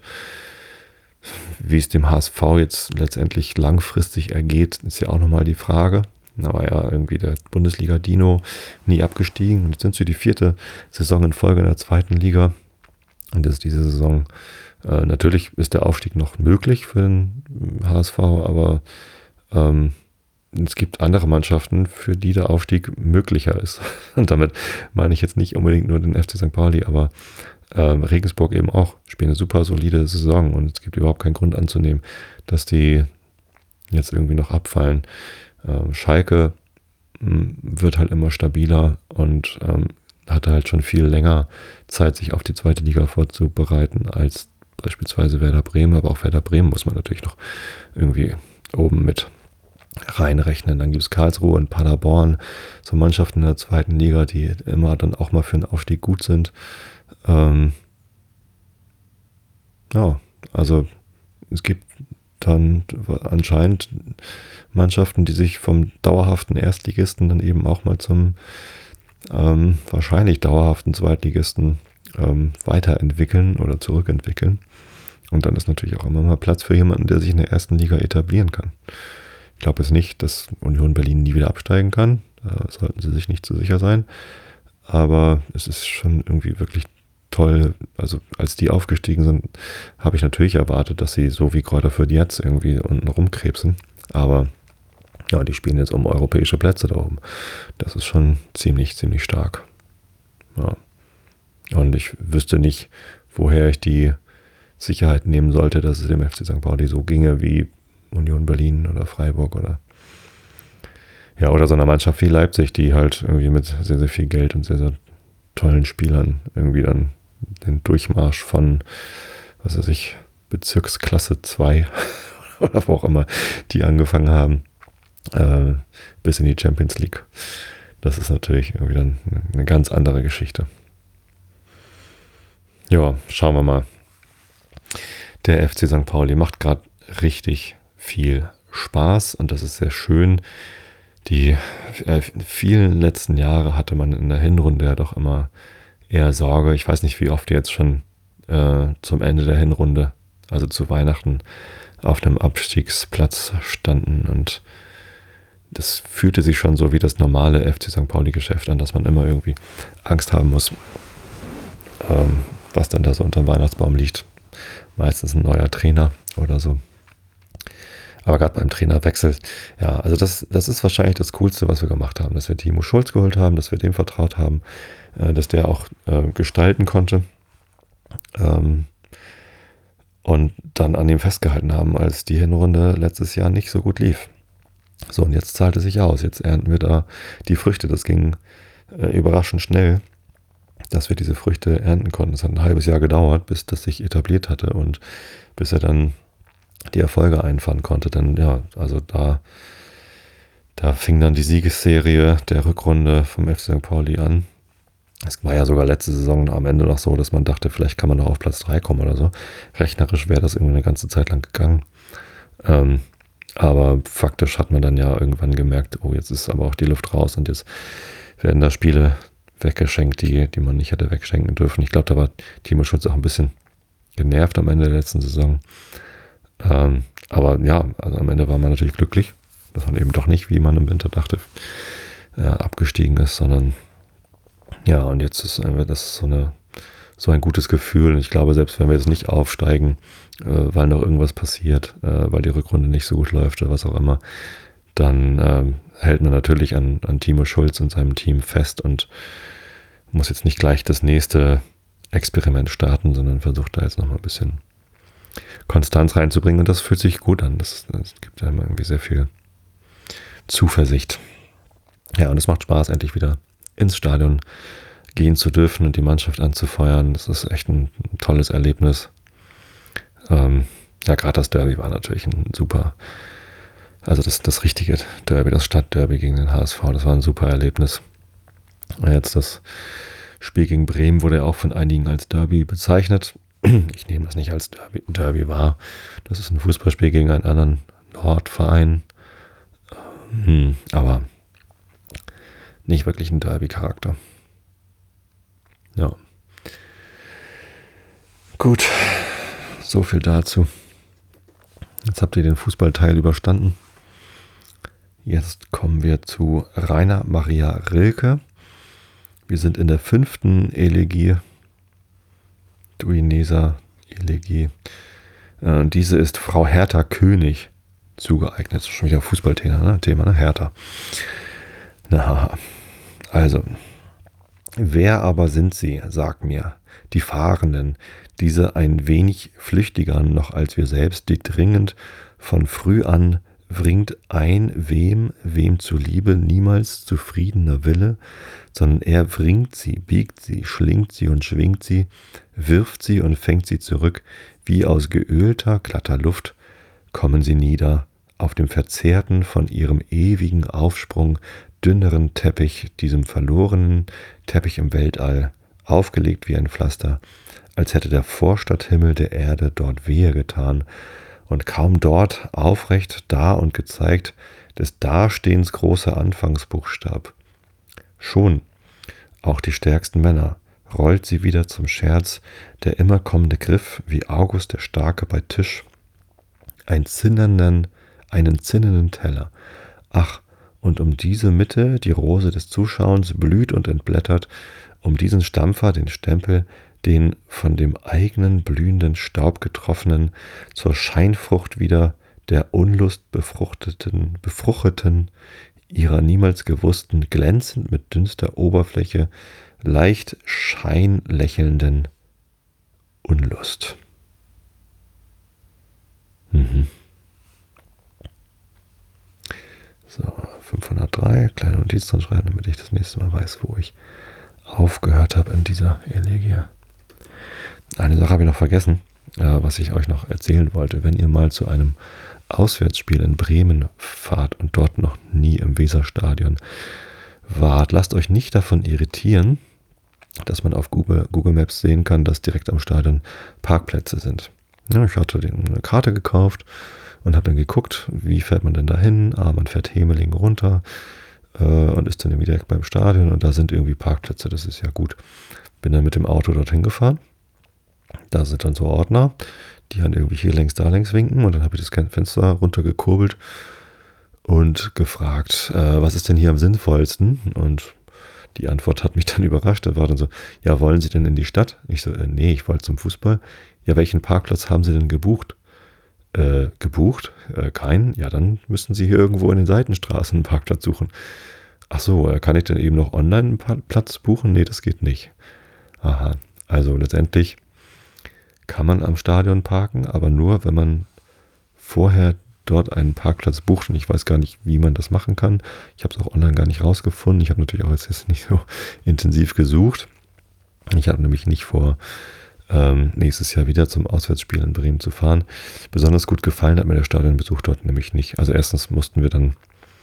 Wie es dem HSV jetzt letztendlich langfristig ergeht, ist ja auch nochmal die Frage. Da war ja irgendwie der Bundesliga-Dino nie abgestiegen. Und jetzt sind sie die 4. Saison in Folge in der 2. Liga. Und das ist diese Saison. Natürlich ist der Aufstieg noch möglich für den HSV, aber es gibt andere Mannschaften, für die der Aufstieg möglicher ist. Und damit meine ich jetzt nicht unbedingt nur den FC St. Pauli, aber Regensburg eben auch, spielen eine super solide Saison und es gibt überhaupt keinen Grund anzunehmen, dass die jetzt irgendwie noch abfallen. Schalke wird halt immer stabiler und hatte halt schon viel länger Zeit, sich auf die 2. Liga vorzubereiten als beispielsweise Werder Bremen. Aber auch Werder Bremen muss man natürlich noch irgendwie oben mit reinrechnen. Dann gibt es Karlsruhe und Paderborn, so Mannschaften in der 2. Liga, die immer dann auch mal für einen Aufstieg gut sind. Ja, also es gibt dann anscheinend Mannschaften, die sich vom dauerhaften Erstligisten dann eben auch mal zum wahrscheinlich dauerhaften Zweitligisten weiterentwickeln oder zurückentwickeln. Und dann ist natürlich auch immer mal Platz für jemanden, der sich in der ersten Liga etablieren kann. Ich glaube jetzt nicht, dass Union Berlin nie wieder absteigen kann. Da sollten sie sich nicht zu sicher sein. Aber es ist schon irgendwie wirklich toll. Also als die aufgestiegen sind, habe ich natürlich erwartet, dass sie so wie Kräuter Fürth jetzt irgendwie unten rumkrebsen. Aber ja, die spielen jetzt um europäische Plätze da oben. Das ist schon ziemlich, ziemlich stark. Ja. Und ich wüsste nicht, woher ich die Sicherheit nehmen sollte, dass es dem FC St. Pauli so ginge wie Union Berlin oder Freiburg oder so einer Mannschaft wie Leipzig, die halt irgendwie mit sehr, sehr viel Geld und sehr, sehr tollen Spielern irgendwie dann den Durchmarsch von, was weiß ich, Bezirksklasse 2 oder wo auch immer die angefangen haben, bis in die Champions League. Das ist natürlich irgendwie dann eine ganz andere Geschichte. Ja, schauen wir mal. Der FC St. Pauli macht gerade richtig viel Spaß und das ist sehr schön. Die vielen letzten Jahre hatte man in der Hinrunde ja doch immer eher Sorge. Ich weiß nicht, wie oft die jetzt schon zum Ende der Hinrunde, also zu Weihnachten, auf einem Abstiegsplatz standen und das fühlte sich schon so wie das normale FC St. Pauli-Geschäft an, dass man immer irgendwie Angst haben muss, was dann da so unter dem Weihnachtsbaum liegt. Meistens ein neuer Trainer oder so. Aber gerade beim Trainerwechsel, ja, also das ist wahrscheinlich das Coolste, was wir gemacht haben, dass wir Timo Schulz geholt haben, dass wir dem vertraut haben, dass der auch gestalten konnte und dann an ihm festgehalten haben, als die Hinrunde letztes Jahr nicht so gut lief. So, und jetzt zahlt es sich aus. Jetzt ernten wir da die Früchte. Das ging überraschend schnell, dass wir diese Früchte ernten konnten. Es hat ein halbes Jahr gedauert, bis das sich etabliert hatte und bis er dann die Erfolge einfahren konnte. Denn ja, also da fing dann die Siegesserie der Rückrunde vom FC St. Pauli an. Es war ja sogar letzte Saison am Ende noch so, dass man dachte, vielleicht kann man noch auf Platz 3 kommen oder so. Rechnerisch wäre das irgendwie eine ganze Zeit lang gegangen. Aber faktisch hat man dann ja irgendwann gemerkt, oh, jetzt ist aber auch die Luft raus und jetzt werden da Spiele weggeschenkt, die man nicht hätte wegschenken dürfen. Ich glaube, da war Timo Schulz auch ein bisschen genervt am Ende der letzten Saison. Aber ja, also am Ende war man natürlich glücklich, dass man eben doch nicht, wie man im Winter dachte, abgestiegen ist, sondern ja, und jetzt ist das so ein gutes Gefühl. Und ich glaube, selbst wenn wir jetzt nicht aufsteigen, weil noch irgendwas passiert, weil die Rückrunde nicht so gut läuft oder was auch immer, dann hält man natürlich an Timo Schulz und seinem Team fest und muss jetzt nicht gleich das nächste Experiment starten, sondern versucht da jetzt nochmal ein bisschen Konstanz reinzubringen. Und das fühlt sich gut an. Das gibt einem irgendwie sehr viel Zuversicht. Ja, und es macht Spaß, endlich wieder ins Stadion gehen zu dürfen und die Mannschaft anzufeuern. Das ist echt ein tolles Erlebnis. Ja, gerade das Derby war natürlich ein super, also das richtige Derby, das Stadtderby gegen den HSV, das war ein super Erlebnis. Jetzt das Spiel gegen Bremen wurde ja auch von einigen als Derby bezeichnet. Ich nehme das nicht als Derby wahr. Das ist ein Fußballspiel gegen einen anderen Nordverein. Aber nicht wirklich ein Derby-Charakter. Ja. Gut, so viel dazu. Jetzt habt ihr den Fußballteil überstanden. Jetzt kommen wir zu Rainer Maria Rilke. Wir sind in der 5. Elegie, Duineser-Elegie. Diese ist Frau Hertha König zugeeignet. Das ist schon wieder Fußballthema, ne? Hertha. Na, also, wer aber sind sie, sag mir, die Fahrenden, diese ein wenig flüchtiger noch als wir selbst, die dringend von früh an bringt ein, wem zuliebe niemals zufriedener Wille, sondern er bringt sie, biegt sie, schlingt sie und schwingt sie, wirft sie und fängt sie zurück, wie aus geölter, glatter Luft kommen sie nieder, auf dem verzehrten, von ihrem ewigen Aufsprung dünneren Teppich, diesem verlorenen Teppich im Weltall, aufgelegt wie ein Pflaster, als hätte der Vorstadthimmel der Erde dort wehe getan, und kaum dort aufrecht da und gezeigt des Dastehens großer Anfangsbuchstab. Schon, auch die stärksten Männer, rollt sie wieder zum Scherz, der immer kommende Griff, wie August der Starke bei Tisch, einen zinnenden Teller. Ach, und um diese Mitte die Rose des Zuschauens blüht und entblättert, um diesen Stampfer, den Stempel, den von dem eigenen blühenden Staub getroffenen, zur Scheinfrucht wieder der Unlust befruchteten, ihrer niemals gewussten, glänzend mit dünster Oberfläche, leicht scheinlächelnden Unlust. So, 503, kleine Notiz dran schreiben, damit ich das nächste Mal weiß, wo ich aufgehört habe in dieser Elegie. Eine Sache habe ich noch vergessen, was ich euch noch erzählen wollte. Wenn ihr mal zu einem Auswärtsspiel in Bremen fahrt und dort noch nie im Weserstadion wart, lasst euch nicht davon irritieren, dass man auf Google Maps sehen kann, dass direkt am Stadion Parkplätze sind. Ja, ich hatte eine Karte gekauft und habe dann geguckt, wie fährt man denn da hin? Man fährt Hemeling runter und ist dann irgendwie direkt beim Stadion und da sind irgendwie Parkplätze, das ist ja gut. Bin dann mit dem Auto dorthin gefahren. Da sind dann so Ordner, die dann irgendwie hier längs, da längs winken und dann habe ich das Fenster runtergekurbelt und gefragt, was ist denn hier am sinnvollsten? Und die Antwort hat mich dann überrascht. Da war dann so, ja, wollen Sie denn in die Stadt? Ich so, nee, ich wollte zum Fußball. Ja, welchen Parkplatz haben Sie denn gebucht? Gebucht? Keinen? Ja, dann müssen Sie hier irgendwo in den Seitenstraßen einen Parkplatz suchen. Ach so, kann ich denn eben noch online einen Platz buchen? Nee, das geht nicht. Aha, also letztendlich kann man am Stadion parken, aber nur, wenn man vorher dort einen Parkplatz bucht. Und ich weiß gar nicht, wie man das machen kann. Ich habe es auch online gar nicht rausgefunden. Ich habe natürlich auch jetzt nicht so intensiv gesucht. Ich habe nämlich nicht vor, nächstes Jahr wieder zum Auswärtsspiel in Bremen zu fahren. Besonders gut gefallen hat mir der Stadionbesuch dort nämlich nicht. Also erstens mussten wir dann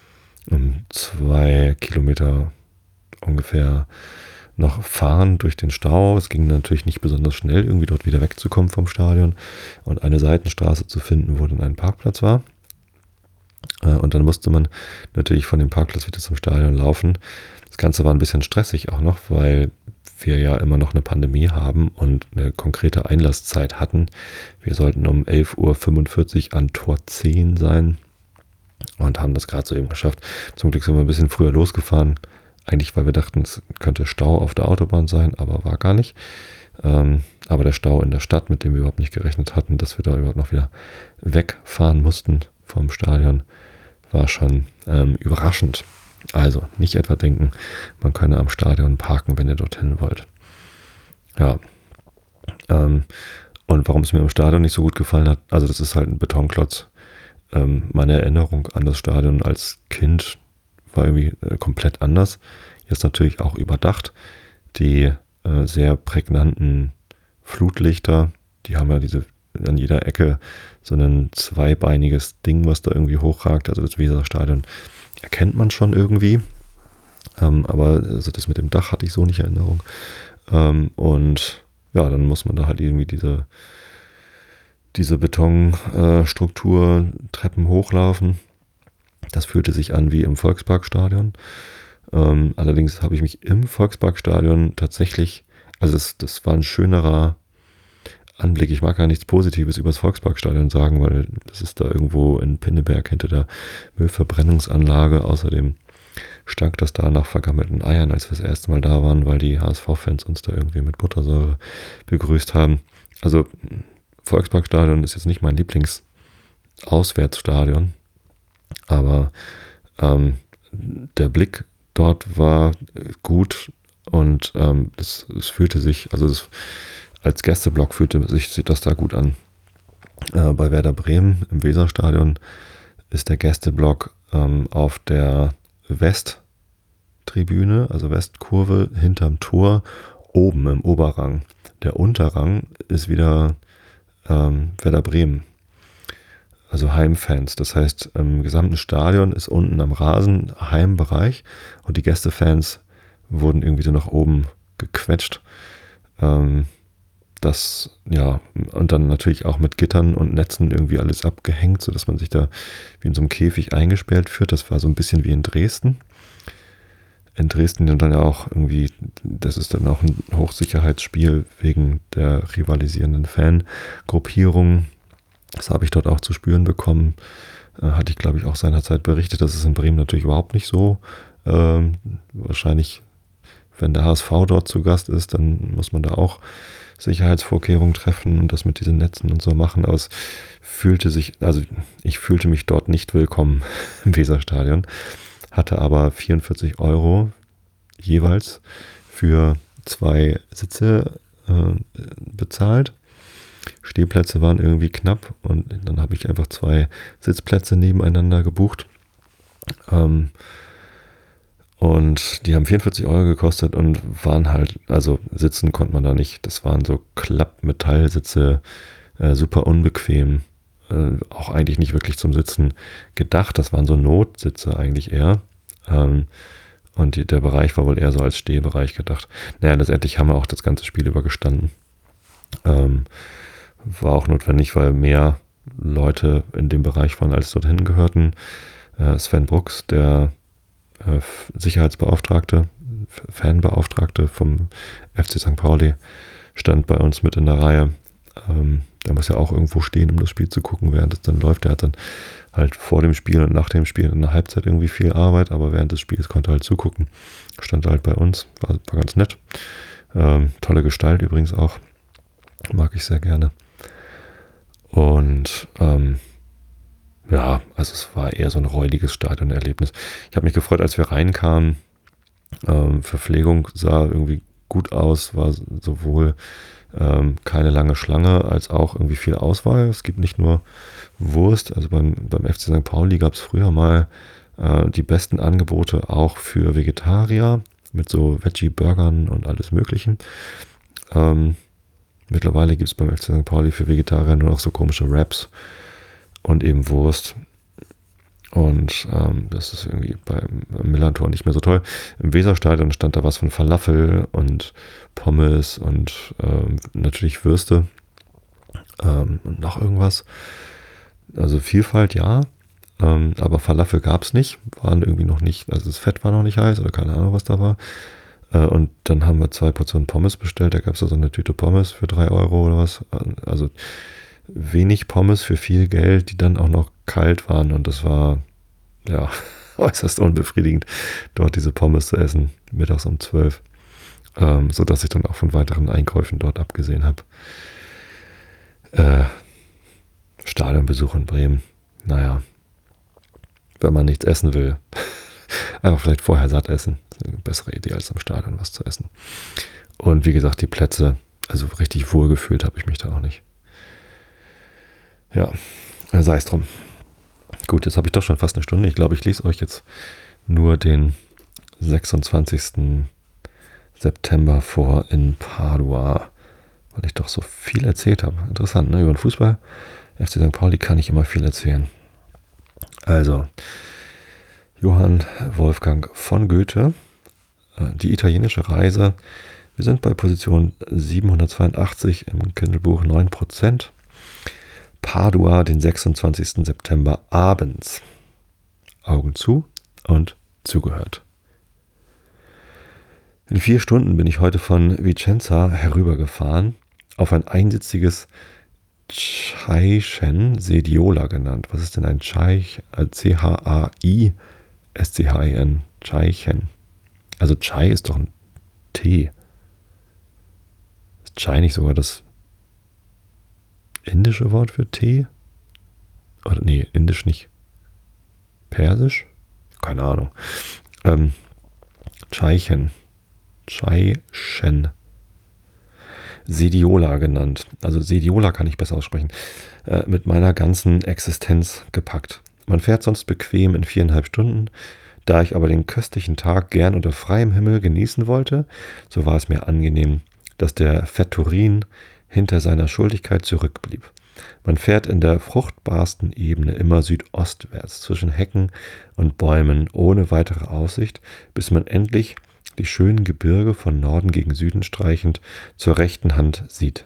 2 Kilometer ungefähr noch fahren durch den Stau. Es ging natürlich nicht besonders schnell, irgendwie dort wieder wegzukommen vom Stadion und eine Seitenstraße zu finden, wo dann ein Parkplatz war. Und dann musste man natürlich von dem Parkplatz wieder zum Stadion laufen. Das Ganze war ein bisschen stressig auch noch, weil wir ja immer noch eine Pandemie haben und eine konkrete Einlasszeit hatten. Wir sollten um 11:45 Uhr an Tor 10 sein und haben das gerade so eben geschafft. Zum Glück sind wir ein bisschen früher losgefahren. Eigentlich, weil wir dachten, es könnte Stau auf der Autobahn sein, aber war gar nicht. Aber der Stau in der Stadt, mit dem wir überhaupt nicht gerechnet hatten, dass wir da überhaupt noch wieder wegfahren mussten vom Stadion, war schon überraschend. Also nicht etwa denken, man könne am Stadion parken, wenn ihr dorthin wollt. Ja. Und warum es mir im Stadion nicht so gut gefallen hat, also das ist halt ein Betonklotz. Meine Erinnerung an das Stadion als Kind war irgendwie komplett anders. Jetzt natürlich auch überdacht. Die sehr prägnanten Flutlichter, die haben ja diese an jeder Ecke so ein zweibeiniges Ding, was da irgendwie hochragt. Also das Weserstadion erkennt man schon irgendwie. Aber also das mit dem Dach hatte ich so nicht in Erinnerung. Und ja, dann muss man da halt irgendwie diese Betonstruktur Treppen hochlaufen. Das fühlte sich an wie im Volksparkstadion. Allerdings habe ich mich im Volksparkstadion tatsächlich, also das war ein schönerer Anblick. Ich mag gar nichts Positives über das Volksparkstadion sagen, weil das ist da irgendwo in Pinneberg hinter der Müllverbrennungsanlage. Außerdem stank das da nach vergammelten Eiern, als wir das erste Mal da waren, weil die HSV-Fans uns da irgendwie mit Buttersäure begrüßt haben. Also Volksparkstadion ist jetzt nicht mein Lieblingsauswärtsstadion, aber der Blick dort war gut und es fühlte sich, also als Gästeblock fühlte sich das da gut an. Bei Werder Bremen im Weserstadion ist der Gästeblock auf der Westtribüne, also Westkurve hinterm Tor, oben im Oberrang. Der Unterrang ist wieder Werder Bremen, also Heimfans. Das heißt, im gesamten Stadion ist unten am Rasen Heimbereich und die Gästefans wurden irgendwie so nach oben gequetscht. Das, ja, und dann natürlich auch mit Gittern und Netzen irgendwie alles abgehängt, sodass man sich da wie in so einem Käfig eingesperrt fühlt. Das war so ein bisschen wie in Dresden. In Dresden dann ja auch irgendwie, das ist dann auch ein Hochsicherheitsspiel wegen der rivalisierenden Fangruppierung. Das habe ich dort auch zu spüren bekommen. Hatte ich, glaube ich, auch seinerzeit berichtet, dass es in Bremen natürlich überhaupt nicht so. Wahrscheinlich, wenn der HSV dort zu Gast ist, dann muss man da auch Sicherheitsvorkehrungen treffen und das mit diesen Netzen und so machen. Aber es fühlte sich, also ich fühlte mich dort nicht willkommen im Weserstadion, hatte aber 44 € jeweils für 2 Sitze bezahlt. Stehplätze waren irgendwie knapp und dann habe ich einfach 2 Sitzplätze nebeneinander gebucht. Und die haben 44 Euro gekostet und waren halt, also sitzen konnte man da nicht. Das waren so Klappmetallsitze, super unbequem. Auch eigentlich nicht wirklich zum Sitzen gedacht. Das waren so Notsitze eigentlich eher. Und der Bereich war wohl eher so als Stehbereich gedacht. Naja, letztendlich haben wir auch das ganze Spiel über gestanden. War auch notwendig, weil mehr Leute in dem Bereich waren, als dorthin gehörten. Sven Brooks, der Sicherheitsbeauftragte, Fanbeauftragte vom FC St. Pauli, stand bei uns mit in der Reihe. Der muss ja auch irgendwo stehen, um das Spiel zu gucken, während es dann läuft. Der hat dann halt vor dem Spiel und nach dem Spiel in der Halbzeit irgendwie viel Arbeit, aber während des Spiels konnte er halt zugucken. Stand halt bei uns, war ganz nett. Tolle Gestalt übrigens auch. Mag ich sehr gerne. Und ja, also es war eher so ein räudiges Stadionerlebnis. Ich habe mich gefreut, als wir reinkamen. Verpflegung sah irgendwie gut aus, war sowohl keine lange Schlange als auch irgendwie viel Auswahl. Es gibt nicht nur Wurst, also beim FC St. Pauli gab es früher mal die besten Angebote auch für Vegetarier mit so Veggie-Burgern und alles Möglichen. Mittlerweile gibt es beim FC St. Pauli für Vegetarier nur noch so komische Wraps und eben Wurst. Und das ist irgendwie beim Millantor nicht mehr so toll. Im Weserstadion stand da was von Falafel und Pommes und natürlich Würste und noch irgendwas. Also Vielfalt, ja. Aber Falafel gab es nicht. Waren irgendwie noch nicht, also das Fett war noch nicht heiß oder keine Ahnung, was da war. Und dann haben wir 2 Portionen Pommes bestellt. Da gab es so eine Tüte Pommes für 3 Euro oder was. Also wenig Pommes für viel Geld, die dann auch noch kalt waren. Und das war, ja, äußerst unbefriedigend, dort diese Pommes zu essen, mittags um 12. Sodass ich dann auch von weiteren Einkäufen dort abgesehen habe. Stadionbesuch in Bremen. Naja, wenn man nichts essen will, einfach vielleicht vorher satt essen. Das ist eine bessere Idee, als am Stadion was zu essen. Und wie gesagt, die Plätze, also richtig wohlgefühlt habe ich mich da auch nicht. Ja, sei es drum. Gut, jetzt habe ich doch schon fast eine Stunde. Ich glaube, ich lese euch jetzt nur den 26. September vor in Padua, weil ich doch so viel erzählt habe. Interessant, ne? Über den Fußball. FC St. Pauli kann ich immer viel erzählen. Also, Johann Wolfgang von Goethe, die italienische Reise. Wir sind bei Position 782 im Kindle-Buch, 9%. Padua, den 26. September abends. Augen zu und zugehört. In 4 Stunden bin ich heute von Vicenza herübergefahren auf ein einsitziges Chai-Shen, Sediola genannt. Was ist denn ein Chai? C-H-A-I-S-C-H-E-N. Chai-Shen. Also Chai ist doch ein Tee. Ist Chai nicht sogar das indische Wort für Tee? Oder nee, indisch nicht. Persisch? Keine Ahnung. Chai-Shen. Sediola genannt. Also Sediola kann ich besser aussprechen. Mit meiner ganzen Existenz gepackt. Man fährt sonst bequem in 4,5 Stunden. Da ich aber den köstlichen Tag gern unter freiem Himmel genießen wollte, so war es mir angenehm, dass der Vetturin hinter seiner Schuldigkeit zurückblieb. Man fährt in der fruchtbarsten Ebene immer südostwärts zwischen Hecken und Bäumen ohne weitere Aussicht, bis man endlich die schönen Gebirge von Norden gegen Süden streichend zur rechten Hand sieht.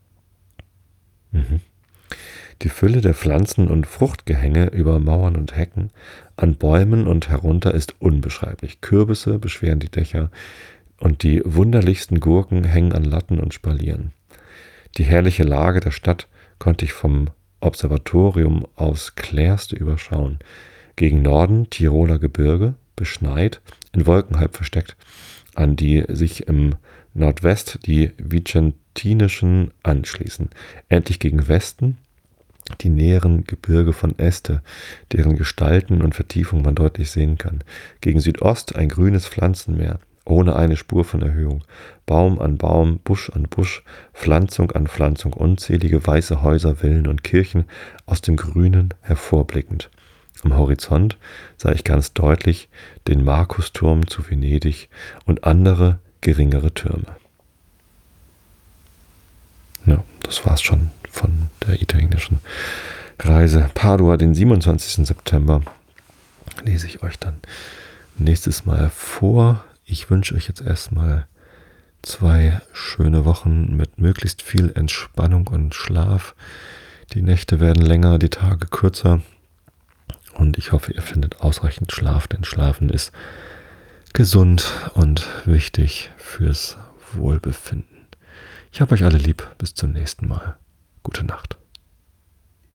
Die Fülle der Pflanzen- und Fruchtgehänge über Mauern und Hecken, an Bäumen und herunter ist unbeschreiblich. Kürbisse beschweren die Dächer und die wunderlichsten Gurken hängen an Latten und Spalieren. Die herrliche Lage der Stadt konnte ich vom Observatorium aus klärste überschauen. Gegen Norden Tiroler Gebirge, beschneit, in Wolken halb versteckt, an die sich im Nordwest die Vicentinischen anschließen. Endlich gegen Westen die näheren Gebirge von Este, deren Gestalten und Vertiefung man deutlich sehen kann. Gegen Südost ein grünes Pflanzenmeer, ohne eine Spur von Erhöhung. Baum an Baum, Busch an Busch, Pflanzung an Pflanzung, unzählige weiße Häuser, Villen und Kirchen aus dem Grünen hervorblickend. Am Horizont sah ich ganz deutlich den Markusturm zu Venedig und andere geringere Türme. Ja, das war's schon von der italienischen Reise. Padua, den 27. September, lese ich euch dann nächstes Mal vor. Ich wünsche euch jetzt erstmal 2 schöne Wochen mit möglichst viel Entspannung und Schlaf. Die Nächte werden länger, die Tage kürzer. Und ich hoffe, ihr findet ausreichend Schlaf, denn Schlafen ist gesund und wichtig fürs Wohlbefinden. Ich habe euch alle lieb. Bis zum nächsten Mal. Gute Nacht.